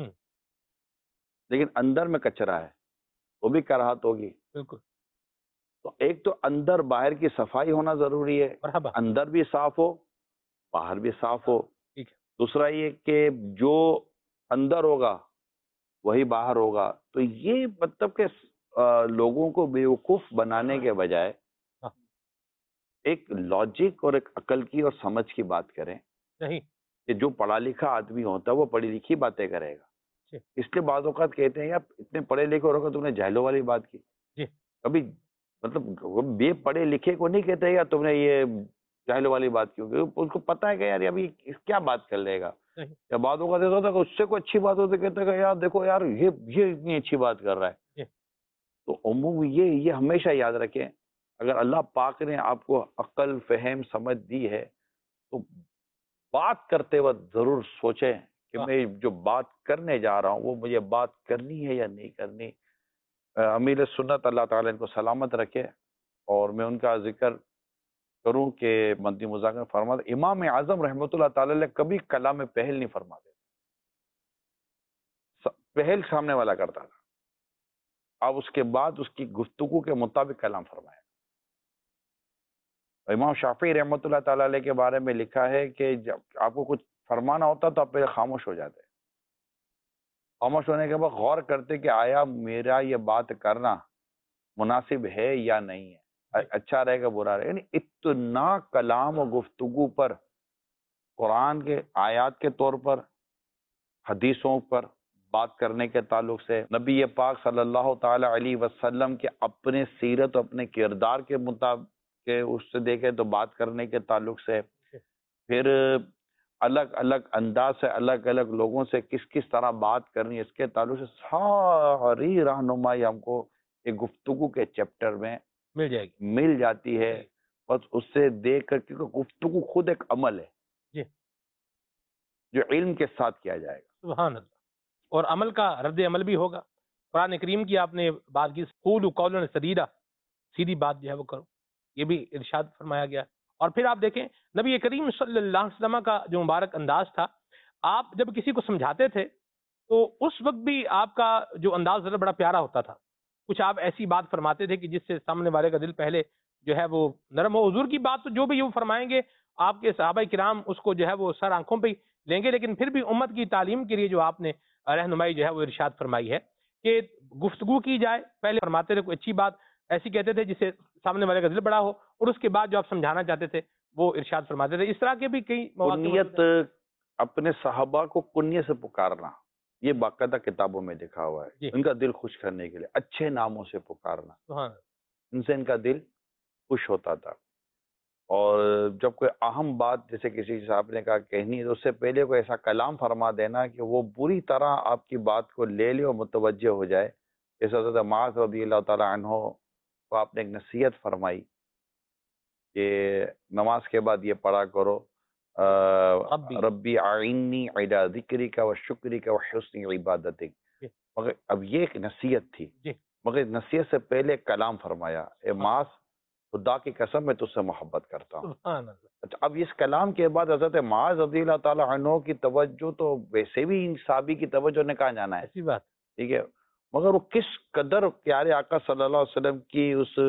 لیکن اندر میں کچرا ہے، وہ بھی کراہت ہوگی. بالکل. تو ایک تو اندر باہر کی صفائی ہونا ضروری ہے. مرحبا. اندر بھی صاف ہو، باہر بھی صاف ہو. ٹھیک ہے. دوسرا یہ کہ جو اندر ہوگا وہی باہر ہوگا. تو یہ مطلب کہ لوگوں کو بیوقوف بنانے کے بجائے ایک لاجک اور ایک عقل کی اور سمجھ کی بات کریں. صحیح. کہ جو پڑھا لکھا آدمی ہوتا ہے وہ پڑھی لکھی باتیں کرے گا. اس لیے بعض اوقات کہتے ہیں یار اتنے پڑھے لکھے ہو تم نے جہلوں والی بات کی. جی. کبھی مطلب بے پڑھے لکھے کو نہیں کہتے یار تم نے یہ جہلوں والی بات کیوں کی. اس کو پتا ہے کہ یار ابھی کیا بات کر لے گا. یا بعض اوقات ایسا ہوتا ہے کہ اس سے کوئی اچھی بات ہوتی کہتے کہ یار دیکھو یار یہ اتنی اچھی بات کر رہا ہے. تو عموم یہ ہمیشہ یاد رکھیں، اگر اللہ پاک نے آپ کو عقل فہم سمجھ دی ہے تو بات کرتے وقت ضرور سوچیں کہ میں جو بات کرنے جا رہا ہوں وہ مجھے بات کرنی ہے یا نہیں کرنی. امیر سنت اللہ تعالیٰ ان کو سلامت رکھے. اور میں ان کا ذکر کروں کہ مدنی مذاکرہ فرماتے امام اعظم رحمۃ اللہ تعالی نے کبھی کلام میں پہل نہیں فرماتے. پہل سامنے والا کرتا تھا، اب اس کے بعد اس کی گفتگو کے مطابق کلام فرمایا. امام شافعی رحمۃ اللہ تعالی علیہ کے بارے میں لکھا ہے کہ جب آپ کو کچھ فرمانا ہوتا تو آپ پہلے خاموش ہو جاتے. خاموش ہونے کے بعد غور کرتے کہ آیا میرا یہ بات کرنا مناسب ہے یا نہیں ہے، اچھا رہے گا برا رہے گا. یعنی اتنا کلام و گفتگو پر، قرآن کے آیات کے طور پر، حدیثوں پر بات کرنے کے تعلق سے، نبی پاک صلی اللہ تعالی علیہ وسلم کے اپنے سیرت و اپنے کردار کے مطابق کہ اس سے دیکھیں تو بات کرنے کے تعلق سے، پھر الگ الگ انداز سے الگ الگ لوگوں سے کس طرح بات کرنی ہے اس کے تعلق سے ساری رہنمائی ہم کو ایک گفتگو کے چیپٹر میں مل جاتی ہے. بس اس سے دیکھ کر، کیونکہ گفتگو خود ایک عمل ہے جو علم کے ساتھ کیا جائے گا. سبحان اللہ. اور عمل کا رد عمل بھی ہوگا. قرآن کریم کی آپ نے بات کی، قولوا قولا سدیدا، سیدھی بات جو ہے وہ کرو، یہ بھی ارشاد فرمایا گیا. اور پھر آپ دیکھیں نبی کریم صلی اللہ علیہ وسلم کا جو مبارک انداز تھا، آپ جب کسی کو سمجھاتے تھے تو اس وقت بھی آپ کا جو انداز ذرا بڑا پیارا ہوتا تھا. کچھ آپ ایسی بات فرماتے تھے کہ جس سے سامنے والے کا دل پہلے جو ہے وہ نرم ہو. حضور کی بات تو جو بھی وہ فرمائیں گے آپ کے صحابہ کرام اس کو جو ہے وہ سر آنکھوں پہ لیں گے. لیکن پھر بھی امت کی تعلیم کے لیے جو آپ نے رہنمائی جو ہے وہ ارشاد فرمائی ہے کہ گفتگو کی جائے. پہلے فرماتے تھے کوئی اچھی بات ایسی کہتے تھے جس سے سامنے والے کا دل بڑا ہو، اور اس کے بعد جو آپ سمجھانا چاہتے تھے وہ ارشاد فرماتے تھے. اس طرح کے بھی کئی کنیت، اپنے صحابہ کو کنیت سے پکارنا، یہ باقاعدہ کتابوں میں لکھا ہوا ہے. ان کا دل خوش کرنے کے لیے اچھے ناموں سے پکارنا، ان سے ان کا دل خوش ہوتا تھا. اور جب کوئی اہم بات جیسے کسی صاحب نے کہا کہنی ہے تو اس سے پہلے کوئی ایسا کلام فرما دینا کہ وہ بری طرح آپ کی بات کو لے لے اور متوجہ ہو جائے. جیسا حضرت معاذ رضی اللہ تعالیٰ عنہ تو آپ نے ایک نصیحت فرمائی کہ نماز کے بعد یہ پڑھا کرو ربی اعنی علی ذکرک و شکرک و حسن عبادتک، مگر اب یہ ایک نصیحت تھی، مگر نصیحت سے پہلے کلام فرمایا، اے معاذ خدا کی قسم میں تجھ سے محبت کرتا ہوں۔ اچھا، اب اس کلام کے بعد حضرت معاذ رضی اللہ تعالی عنہ کی توجہ تو ویسے بھی ان صحابی کی توجہ نے کہاں جانا ہے، ٹھیک ہے، مگر وہ کس قدر پیارے آقا صلی اللہ علیہ وسلم کی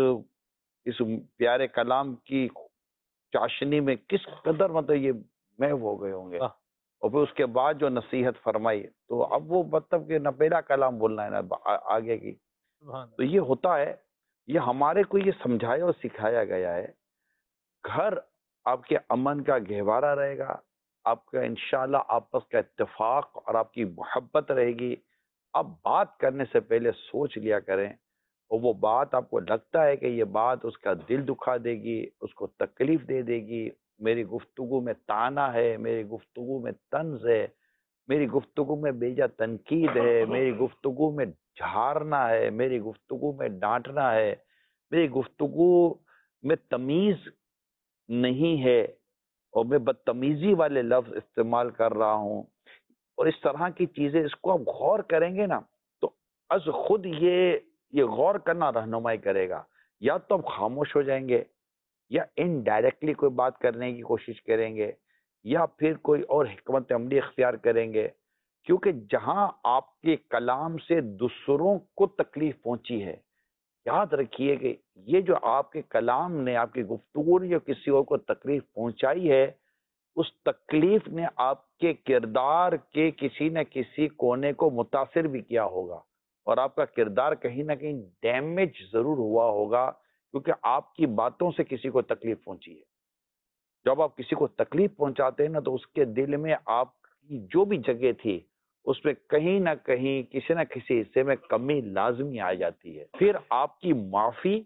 اس پیارے کلام کی چاشنی میں کس قدر مطلب یہ محو ہو گئے ہوں گے، اور پھر اس کے بعد جو نصیحت فرمائی، تو اب وہ مطلب کہ نہ پہلا کلام بولنا ہے نہ آگے کی، تو یہ ہوتا ہے، یہ ہمارے کو یہ سمجھایا اور سکھایا گیا ہے۔ گھر آپ کے امن کا گہوارہ رہے گا، آپ کا انشاءاللہ آپس کا اتفاق اور آپ کی محبت رہے گی۔ آپ بات کرنے سے پہلے سوچ لیا کریں، اور وہ بات آپ کو لگتا ہے کہ یہ بات اس کا دل دکھا دے گی، اس کو تکلیف دے دے گی، میری گفتگو میں طعنہ ہے، میری گفتگو میں طنز ہے، میری گفتگو میں بیجا تنقید ہے، میری گفتگو میں جھارنا ہے، میری گفتگو میں ڈانٹنا ہے، میری گفتگو میں تمیز نہیں ہے، اور میں بدتمیزی والے لفظ استعمال کر رہا ہوں، اور اس طرح کی چیزیں، اس کو آپ غور کریں گے نا تو از خود یہ غور کرنا رہنمائی کرے گا۔ یا تو آپ خاموش ہو جائیں گے، یا انڈائریکٹلی کوئی بات کرنے کی کوشش کریں گے، یا پھر کوئی اور حکمت عملی اختیار کریں گے، کیونکہ جہاں آپ کے کلام سے دوسروں کو تکلیف پہنچی ہے، یاد رکھیے کہ یہ جو آپ کے کلام نے، آپ کی گفتگو نے جو کسی اور کو تکلیف پہنچائی ہے، اس تکلیف نے آپ کے کردار کے کسی نہ کسی کونے کو متاثر بھی کیا ہوگا، اور آپ کا کردار کہیں نہ کہیں ڈیمیج ضرور ہوا ہوگا، کیونکہ آپ کی باتوں سے کسی کو تکلیف پہنچی ہے۔ جب آپ کسی کو تکلیف پہنچاتے ہیں نا، تو اس کے دل میں آپ کی جو بھی جگہ تھی، اس میں کہیں نہ کہیں کسی نہ کسی حصے میں کمی لازمی آ جاتی ہے۔ پھر آپ کی معافی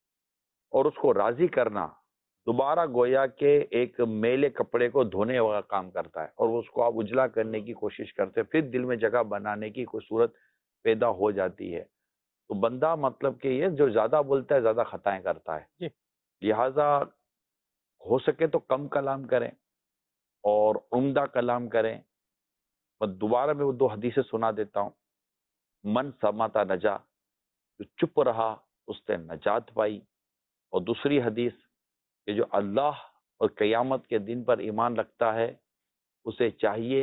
اور اس کو راضی کرنا دوبارہ گویا کہ ایک میلے کپڑے کو دھونے والا کام کرتا ہے، اور اس کو آپ اجلا کرنے کی کوشش کرتے ہیں، پھر دل میں جگہ بنانے کی کوئی صورت پیدا ہو جاتی ہے۔ تو بندہ مطلب کہ یہ جو زیادہ بولتا ہے زیادہ خطائیں کرتا ہے، لہذا ہو سکے تو کم کلام کریں اور عمدہ کلام کریں۔ دوبارہ میں وہ 2 حدیثیں سنا دیتا ہوں۔ من سماتا نجا، جو چپ رہا اس نے نجات پائی، اور دوسری حدیث کہ جو اللہ اور قیامت کے دن پر ایمان رکھتا ہے، اسے چاہیے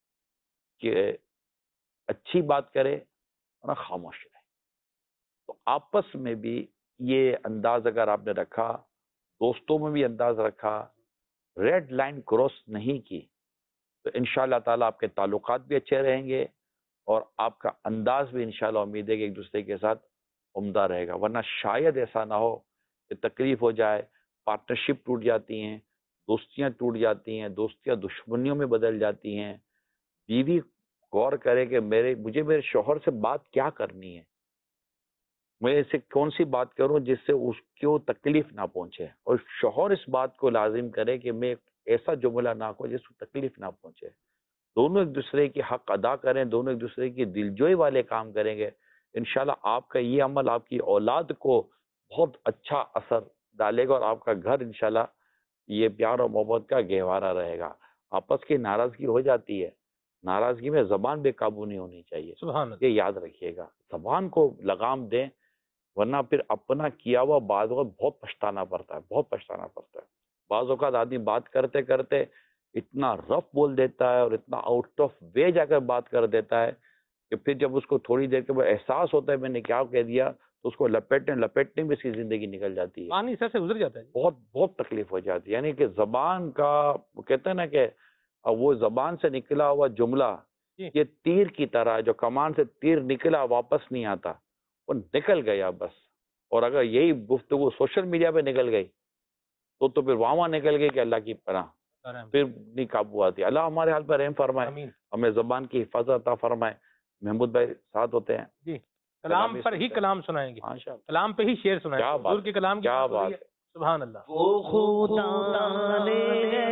کہ اچھی بات کرے اور خاموش رہے۔ تو آپس میں بھی یہ انداز اگر آپ نے رکھا، دوستوں میں بھی انداز رکھا، ریڈ لائن کراس نہیں کی، تو انشاءاللہ تعالیٰ آپ کے تعلقات بھی اچھے رہیں گے، اور آپ کا انداز بھی انشاءاللہ امید ہے کہ ایک دوسرے کے ساتھ عمدہ رہے گا۔ ورنہ شاید ایسا نہ ہو کہ تکلیف ہو جائے، پارٹنرشپ ٹوٹ جاتی ہیں، دوستیاں ٹوٹ جاتی ہیں، دوستیاں دشمنیوں میں بدل جاتی ہیں۔ بیوی غور کرے کہ مجھے میرے شوہر سے بات کیا کرنی ہے، میں اسے کون سی بات کروں جس سے اس کو تکلیف نہ پہنچے، اور شوہر اس بات کو لازم کرے کہ میں ایسا جملہ نہ کہوں جس کو تکلیف نہ پہنچے۔ دونوں ایک دوسرے کی حق ادا کریں، دونوں ایک دوسرے کی دلجوئی والے کام کریں گے، انشاءاللہ آپ کا یہ عمل آپ کی اولاد کو بہت اچھا اثر ڈالے گا، اور آپ کا گھر انشاءاللہ یہ پیار اور محبت کا گہوارہ رہے گا۔ آپس کی ناراضگی ہو جاتی ہے، ناراضگی میں زبان بے قابو نہیں ہونی چاہیے، سبحان اللہ۔ یہ یاد رکھیے گا، زبان کو لگام دیں، ورنہ پھر اپنا کیا ہوا بعض اوقات بہت پچھتانا پڑتا ہے، بہت پچھتانا پڑتا ہے۔ بعض اوقات آدمی بات کرتے کرتے اتنا رف بول دیتا ہے اور اتنا آؤٹ آف وے جا کر بات کر دیتا ہے کہ پھر جب اس کو تھوڑی دیر کے بعد احساس ہوتا ہے میں نے کیا کہہ دیا، تو اس کو لپیٹنے میں اس کی زندگی نکل جاتی ہے، پانی سر سے گزر جاتا ہے۔ بہت بہت تکلیف ہو جاتی ہے۔ یعنی کہ زبان کا وہ کہتے ہیں نا کہ وہ زبان سے نکلا ہوا جملہ یہ تیر کی طرح، جو کمان سے تیر نکلا واپس نہیں آتا، وہ نکل گیا بس۔ اور اگر یہی گفتگو سوشل میڈیا پہ نکل گئی تو پھر وہاں نکل گئی کہ اللہ کی پناہ، پھر نہیں قابو آتی۔ اللہ ہمارے حال پر رحم فرمائے، ہمیں زبان کی حفاظت عطا فرمائے۔ محمود بھائی ساتھ ہوتے ہیں جی، کلام پر ہی کلام سنائیں گے، کلام پہ ہی شعر سنائیں گے، حضور کے کلام کی کیا بات ہو رہی بات ہے۔ سبحان اللہ۔ وہ خدا نے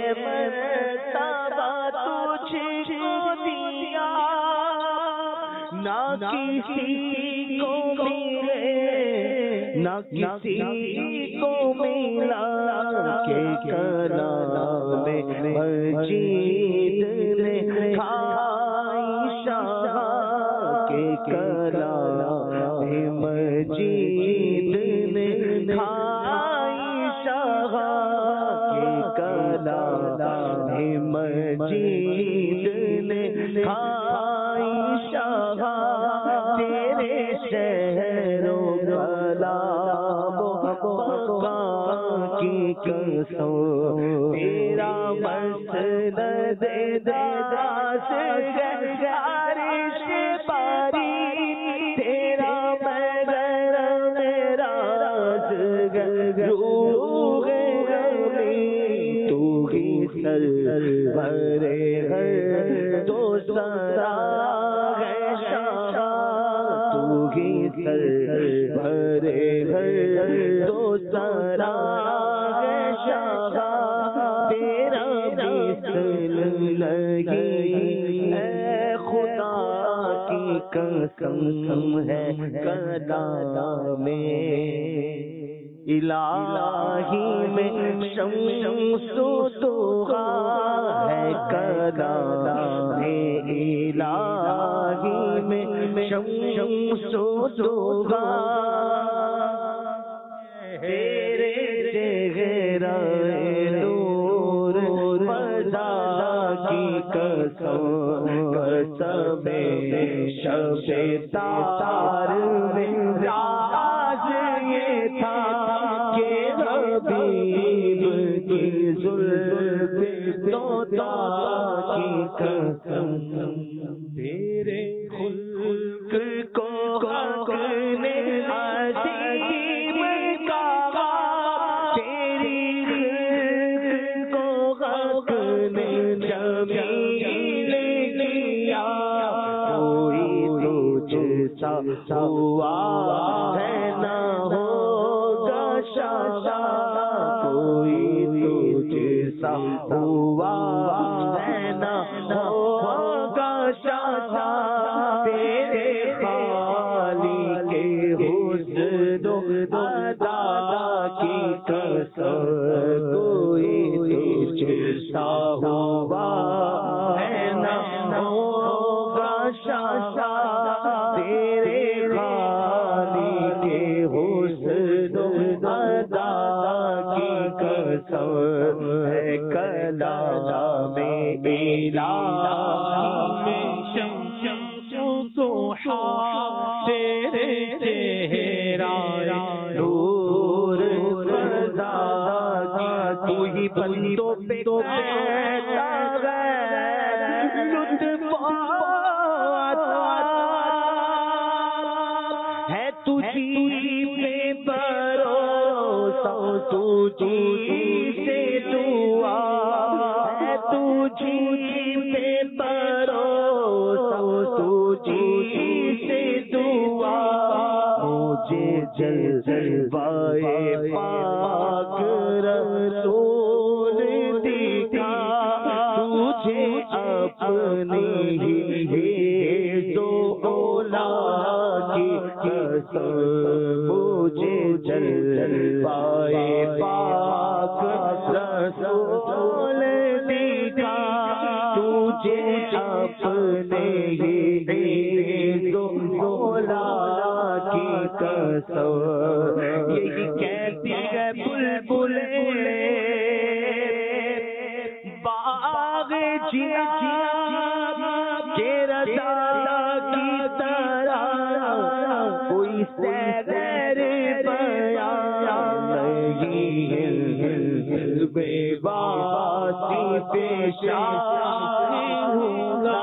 مرتبہ تجھ کو دیا، نہ کسی کو ملے نہ کسی کو ملا کہ کلام مجید نے کھائی شاہ کے کلام مجید نے کھائی شاہ کے کلام مجید نے کھائی شاہ تیرے شہر و کلام بقا کی قسم تیرا مسند داس عرش باری تیرا مدر میرا روح امین تو ہی سرور ہے تو سرا ہے شاہ تو ہی سرور ہے تو سرا ہے شاہ تیرا مثل نہیں اے خدا کی قسم ہے کلام الہی میں شمس و ضحا ہے کلام الہی میں شمس و ضحا تیرے چہرہ نور مدا کی قسم قسم شب تار میں راز یہ تھا کہ حبیب کی زلف توتا کی قسم تیرے خلق کو حق نے عظیم کہا تیری خلق کو حق نے جمیل کیا کوئی تجھ سا ہوا ہے نہ ہوگا شاہ کوئی تجھ سا ہوا ہے نہ ہوگا شاہ تیرے خالی کے حسن و ادا کی قسم کوئی تجھ سا ہوا ہے نہ ہوگا شاہ تیرے خالی کے حسن و ادا کی قسم ہے کلام الہی میں شمس و ضحا تیرے چہرہ نور فضا کی تو ہی بندوں پہ کہتا لطف ہے تجھی پہ بھروسہ تجھی سے دعا ہے تجھی پہ بھروسہ تجھی سے دعا مجھے جلوائے پاک رسول دکھا تجھے اپنی ہی دو اولاد کی قسم مجھے جلوائے پاک رسول دکھا تجھے اپنے ہی دو اولاد کی قسم یہی کہتی ہے بلبلیں باغ جیا کے رضا کی طرح کوئی سیر بیان نہیں بے باسی پیشہ ہوں گا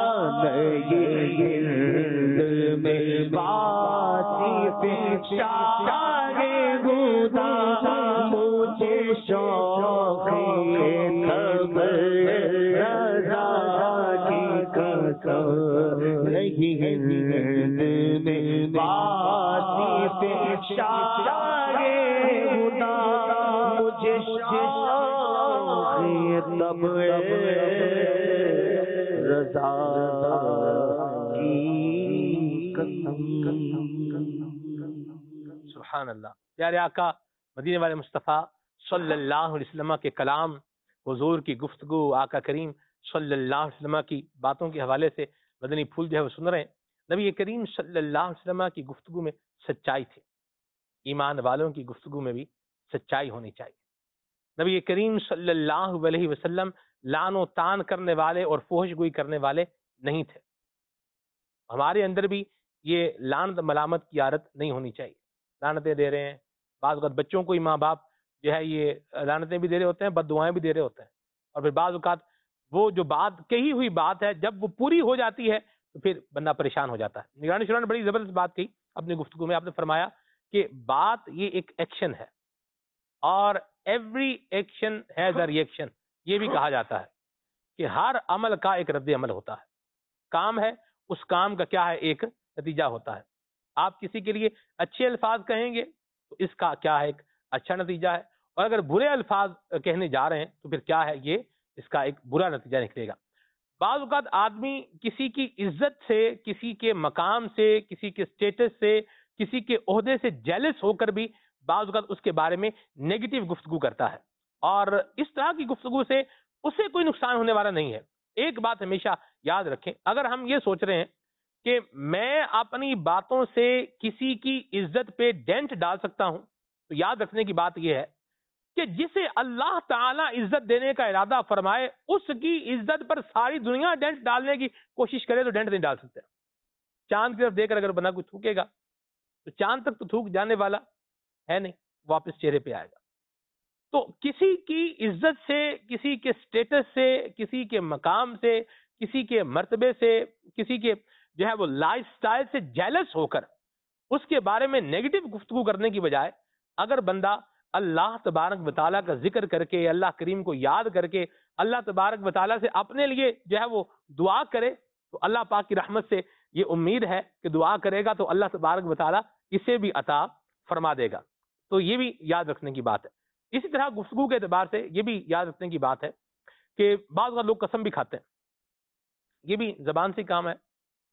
نہیں میں باسی پیشہ مجھے شوق رضا کی قسم نہیں میں باسی پیشہ مجھے شوق تب رضا کی قسم سبحان اللہ، پیارے آقا مدینے والے مصطفیٰ صلی اللہ علیہ وسلم کے کلام، حضور کی گفتگو، آقا کریم صلی اللہ علیہ وسلم کی باتوں کے حوالے سے مدنی پھول جو ہے وہ سن رہے ہیں۔ نبی کریم صلی اللہ علیہ وسلم کی گفتگو میں سچائی تھی، ایمان والوں کی گفتگو میں بھی سچائی ہونی چاہیے۔ نبی کریم صلی اللہ علیہ وسلم لعن و طعن کرنے والے اور فحش گوئی کرنے والے نہیں تھے۔ ہمارے اندر بھی یہ لعنت ملامت کی عادت نہیں ہونی چاہیے۔ لعنتیں دے رہے ہیں، بعض اوقات بچوں کو ہی ماں باپ جو ہے یہ لعنتیں بھی دے رہے ہوتے ہیں، بد دعائیں بھی دے رہے ہوتے ہیں، اور پھر بعض اوقات وہ جو بات کہی ہوئی بات ہے جب وہ پوری ہو جاتی ہے تو پھر بندہ پریشان ہو جاتا ہے۔ نگرانی شورا نے بڑی زبردست بات کہی اپنی گفتگو میں، آپ نے فرمایا کہ بات یہ ایک ایکشن ہے، اور every action has a reaction, یہ بھی کہا جاتا ہے کہ ہر عمل کا ایک رد عمل ہوتا ہے۔ کام ہے، اس کام کا کیا ہے، ایک نتیجہ ہوتا ہے۔ آپ کسی کے لیے اچھے الفاظ کہیں گے تو اس کا کیا ہے، ایک اچھا نتیجہ ہے، اور اگر برے الفاظ کہنے جا رہے ہیں تو پھر کیا ہے، یہ اس کا ایک برا نتیجہ نکلے گا۔ بعض اوقات آدمی کسی کی عزت سے، کسی کے مقام سے، کسی کے سٹیٹس سے، کسی کے عہدے سے جیلس ہو کر بھی بعض اوقات اس کے بارے میں نیگیٹو گفتگو کرتا ہے، اور اس طرح کی گفتگو سے اسے کوئی نقصان ہونے والا نہیں ہے۔ ایک بات ہمیشہ یاد رکھیں، اگر ہم یہ سوچ رہے ہیں کہ میں اپنی باتوں سے کسی کی عزت پہ ڈینٹ ڈال سکتا ہوں، تو یاد رکھنے کی بات یہ ہے کہ جسے اللہ تعالیٰ عزت دینے کا ارادہ فرمائے، اس کی عزت پر ساری دنیا ڈینٹ ڈالنے کی کوشش کرے تو ڈینٹ نہیں ڈال سکتے۔ چاند کی طرف دیکھ کر اگر بندہ کوئی تھوکے گا تو چاند تک تو تھوک جانے والا ہے نہیں، واپس چہرے پہ آئے گا۔ تو کسی کی عزت سے، کسی کے سٹیٹس سے، کسی کے مقام سے، کسی کے مرتبے سے، کسی کے جو ہے وہ لائف سٹائل سے جیلس ہو کر اس کے بارے میں نیگیٹو گفتگو کرنے کی بجائے اگر بندہ اللہ تبارک و تعالیٰ کا ذکر کر کے، اللہ کریم کو یاد کر کے، اللہ تبارک و تعالیٰ سے اپنے لیے جو ہے وہ دعا کرے تو اللہ پاک کی رحمت سے یہ امید ہے کہ دعا کرے گا تو اللہ تبارک و تعالیٰ اسے بھی عطا فرما دے گا۔ تو یہ بھی یاد رکھنے کی بات ہے۔ اسی طرح گفتگو کے اعتبار سے یہ بھی یاد رکھنے کی بات ہے کہ بعض اوقات لوگ قسم بھی کھاتے ہیں، یہ بھی زبان سے کام ہے۔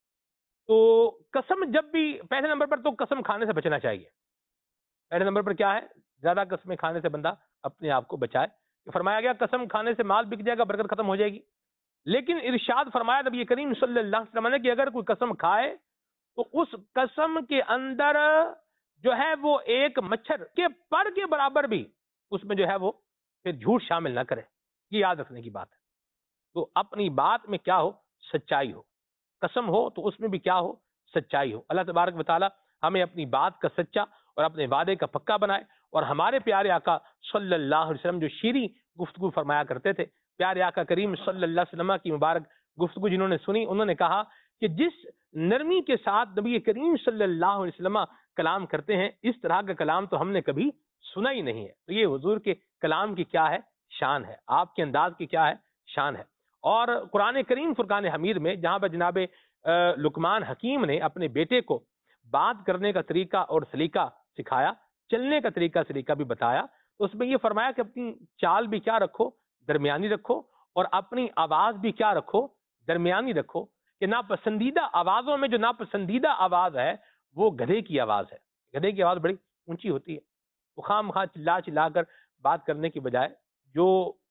تو قسم جب بھی، پہلے نمبر پر تو قسم کھانے سے بچنا چاہیے۔ پہلے نمبر پر کیا ہے، زیادہ قسمیں کھانے سے بندہ اپنے آپ کو بچائے۔ فرمایا گیا قسم کھانے سے مال بک جائے گا، برکت ختم ہو جائے گی۔ لیکن ارشاد فرمایا نبی کریم صلی اللہ علیہ وسلم نے کہ اگر کوئی قسم کھائے تو اس قسم کے اندر جو ہے وہ ایک مچھر کے پر کے برابر بھی اس میں جو ہے وہ پھر جھوٹ شامل نہ کرے۔ یہ یاد رکھنے کی بات ہے۔ تو اپنی بات میں کیا ہو، سچائی ہو، قسم ہو تو اس میں بھی کیا ہو، سچائی ہو۔ اللہ تبارک و تعالی ہمیں اپنی بات کا سچا اور اپنے وعدے کا پکا بنائے، اور ہمارے پیارے آقا صلی اللہ علیہ وسلم جو شیریں گفتگو فرمایا کرتے تھے، پیارے آقا کریم صلی اللہ علیہ وسلم کی مبارک گفتگو جنہوں نے سنی، انہوں نے کہا کہ جس نرمی کے ساتھ نبی کریم صلی اللہ علیہ وسلم کلام کرتے ہیں، اس طرح کا کلام تو ہم نے کبھی سنا ہی نہیں ہے۔ تو یہ حضور کے کلام کی کیا ہے، شان ہے، آپ کے انداز کی کیا ہے، شان ہے۔ اور قرآن کریم فرقان حمید میں جہاں پر جناب لقمان حکیم نے اپنے بیٹے کو بات کرنے کا طریقہ اور سلیقہ سکھایا، چلنے کا طریقہ سلیقہ بھی بتایا، تو اس میں یہ فرمایا کہ اپنی چال بھی کیا رکھو، درمیانی رکھو، اور اپنی آواز بھی کیا رکھو، درمیانی رکھو، کہ ناپسندیدہ آوازوں میں جو ناپسندیدہ آواز ہے وہ گدھے کی آواز ہے۔ گدھے کی آواز بڑی اونچی ہوتی ہے، وہ خام خواہ چلا چلا کر بات کرنے کی بجائے جو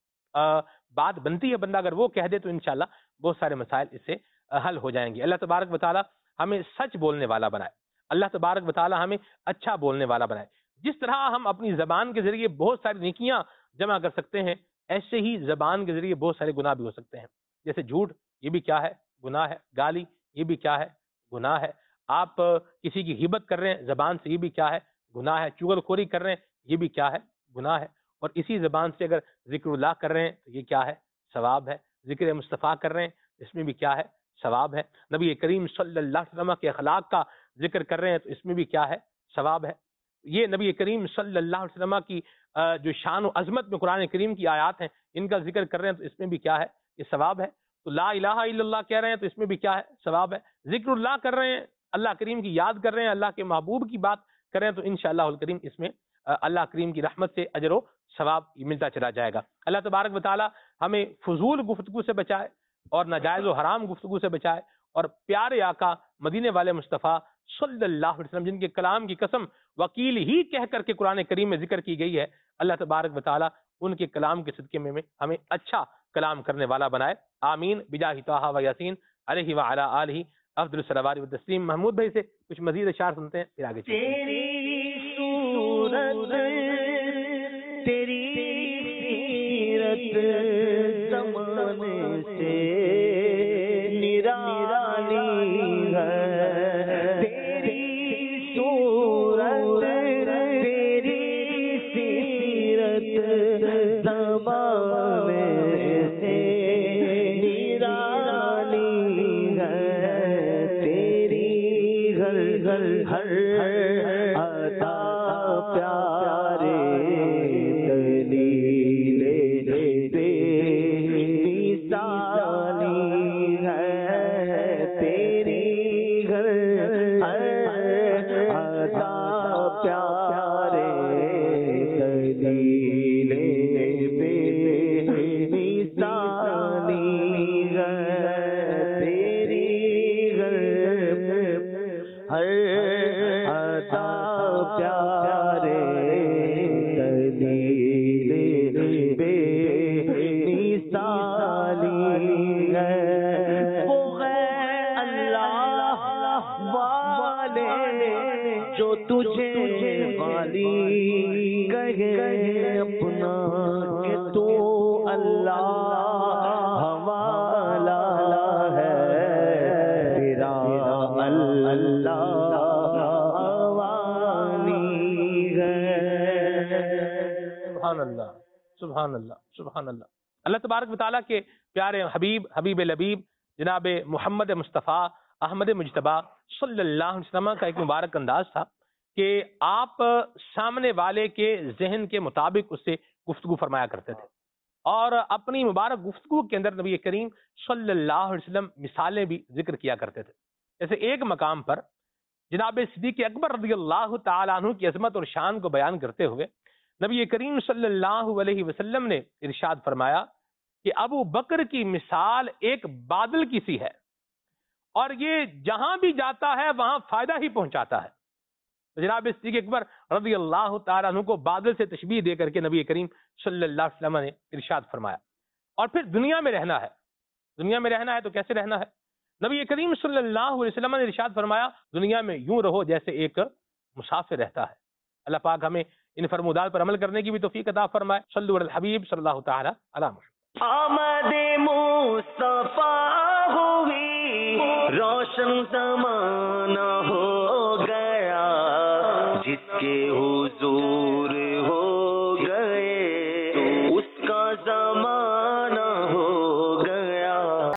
بات بنتی ہے بندہ اگر وہ کہہ دے تو انشاءاللہ بہت سارے مسائل اس سے حل ہو جائیں گے۔ اللہ تبارک و تعالی ہمیں سچ بولنے والا بنائے، اللہ تبارک و تعالی ہمیں اچھا بولنے والا بنائے۔ جس طرح ہم اپنی زبان کے ذریعے بہت ساری نیکیاں جمع کر سکتے ہیں، ایسے ہی زبان کے ذریعے بہت سارے گناہ بھی ہو سکتے ہیں۔ جیسے جھوٹ، یہ بھی کیا ہے، گناہ ہے۔ گالی، یہ بھی کیا ہے، گناہ ہے۔ آپ کسی کی غیبت کر رہے ہیں زبان سے، یہ بھی کیا ہے، گناہ ہے۔ چغلخوری کر رہے ہیں، یہ بھی کیا ہے، گناہ ہے۔ اور اسی زبان سے اگر ذکر اللہ کر رہے ہیں تو یہ کیا ہے، ثواب ہے۔ ذکر مصطفیٰ کر رہے ہیں، اس میں بھی کیا ہے، ثواب ہے۔ نبی کریم صلی اللہ علیہ وسلم کے اخلاق کا ذکر کر رہے ہیں تو اس میں بھی کیا ہے، ثواب ہے۔ یہ نبی کریم صلی اللہ علیہ وسلم کی جو شان و عظمت میں قرآن کریم کی آیات ہیں، ان کا ذکر کر رہے ہیں تو اس میں بھی کیا ہے، یہ ثواب ہے۔ تو لا الہ الا اللہ کہہ رہے ہیں تو اس میں بھی کیا ہے، ثواب ہے۔ ذکر اللہ کر رہے ہیں، اللہ کریم کی یاد کر رہے ہیں، اللہ کے محبوب کی بات کر رہے ہیں تو انشاءاللہ الکریم اس میں اللہ کریم کی رحمت سے اجر و ثواب ملتا چلا جائے گا۔ اللہ تبارک و تعالی ہمیں فضول گفتگو سے بچائے اور ناجائز و حرام گفتگو سے بچائے، اور پیارے آقا مدینے والے مصطفیٰ صلی اللہ علیہ وسلم جن کے کلام کی قسم وکیل ہی کہہ کر کے قرآن کریم میں ذکر کی گئی ہے. اللہ تبارک و تعالی ان کے کلام کے صدقے میں ہمیں اچھا کلام کرنے والا بنائے. آمین بجاہ طٰہٰ و یاسین علیہ وعلی آلہ افضل الصلوات و تسلیم. محمود بھائی سے کچھ مزید اشعار سنتے ہیں پھر آگے چلتے ہیں. تیری صورت تیری سیرت زمانے سے نرالی ہے. تیری صورت تیری سیرت زمانے سے نرالی ہے. تیری ہر عطا پیارے دلیل بے مثالی ہے. تیری ہر عطا پیارے دلیل بے مثالی ہے. تیری ہر عطا پیارے دلیل بے مثالی ہے. وہ ہے اللہ والے جو تجھے والی کہے اپنا کہ تو اللہ ہمارا ہے. تیرا اللہ سبحان اللہ سبحان اللہ سبحان اللہ. اللہ تبارک و تعالیٰ کے پیارے حبیب حبیب لبیب جناب محمد مصطفیٰ احمد مجتبیٰ صلی اللہ علیہ وسلم کا ایک مبارک انداز تھا کہ آپ سامنے والے کے ذہن کے مطابق اس سے گفتگو فرمایا کرتے تھے، اور اپنی مبارک گفتگو کے اندر نبی کریم صلی اللہ علیہ وسلم مثالیں بھی ذکر کیا کرتے تھے. جیسے ایک مقام پر جناب صدیق اکبر رضی اللہ تعالیٰ عنہ کی عظمت اور شان کو بیان کرتے ہوئے نبی کریم صلی اللہ علیہ وسلم نے ارشاد فرمایا کہ ابو بکر کی مثال ایک بادل کی سی ہے، اور یہ جہاں بھی جاتا ہے وہاں فائدہ ہی پہنچاتا ہے. تو جناب صدیق اکبر رضی اللہ تعالیٰ عنہ کو بادل سے تشبیہ دے کر کے نبی کریم صلی اللہ علیہ وسلم نے ارشاد فرمایا. اور پھر دنیا میں رہنا ہے، دنیا میں رہنا ہے تو کیسے رہنا ہے؟ نبی کریم صلی اللہ علیہ وسلم نے ارشاد فرمایا دنیا میں یوں رہو جیسے ایک مسافر رہتا ہے. اللہ پاک ہمیں ان فرمودات پر عمل کرنے کی بھی توفیق عطا فرمائے. صلو علی الحبیب صلی اللہ تعالی علی محمد. آمد مصطفیٰ ہوئی روشن زمانہ ہو گیا، جس کے حضور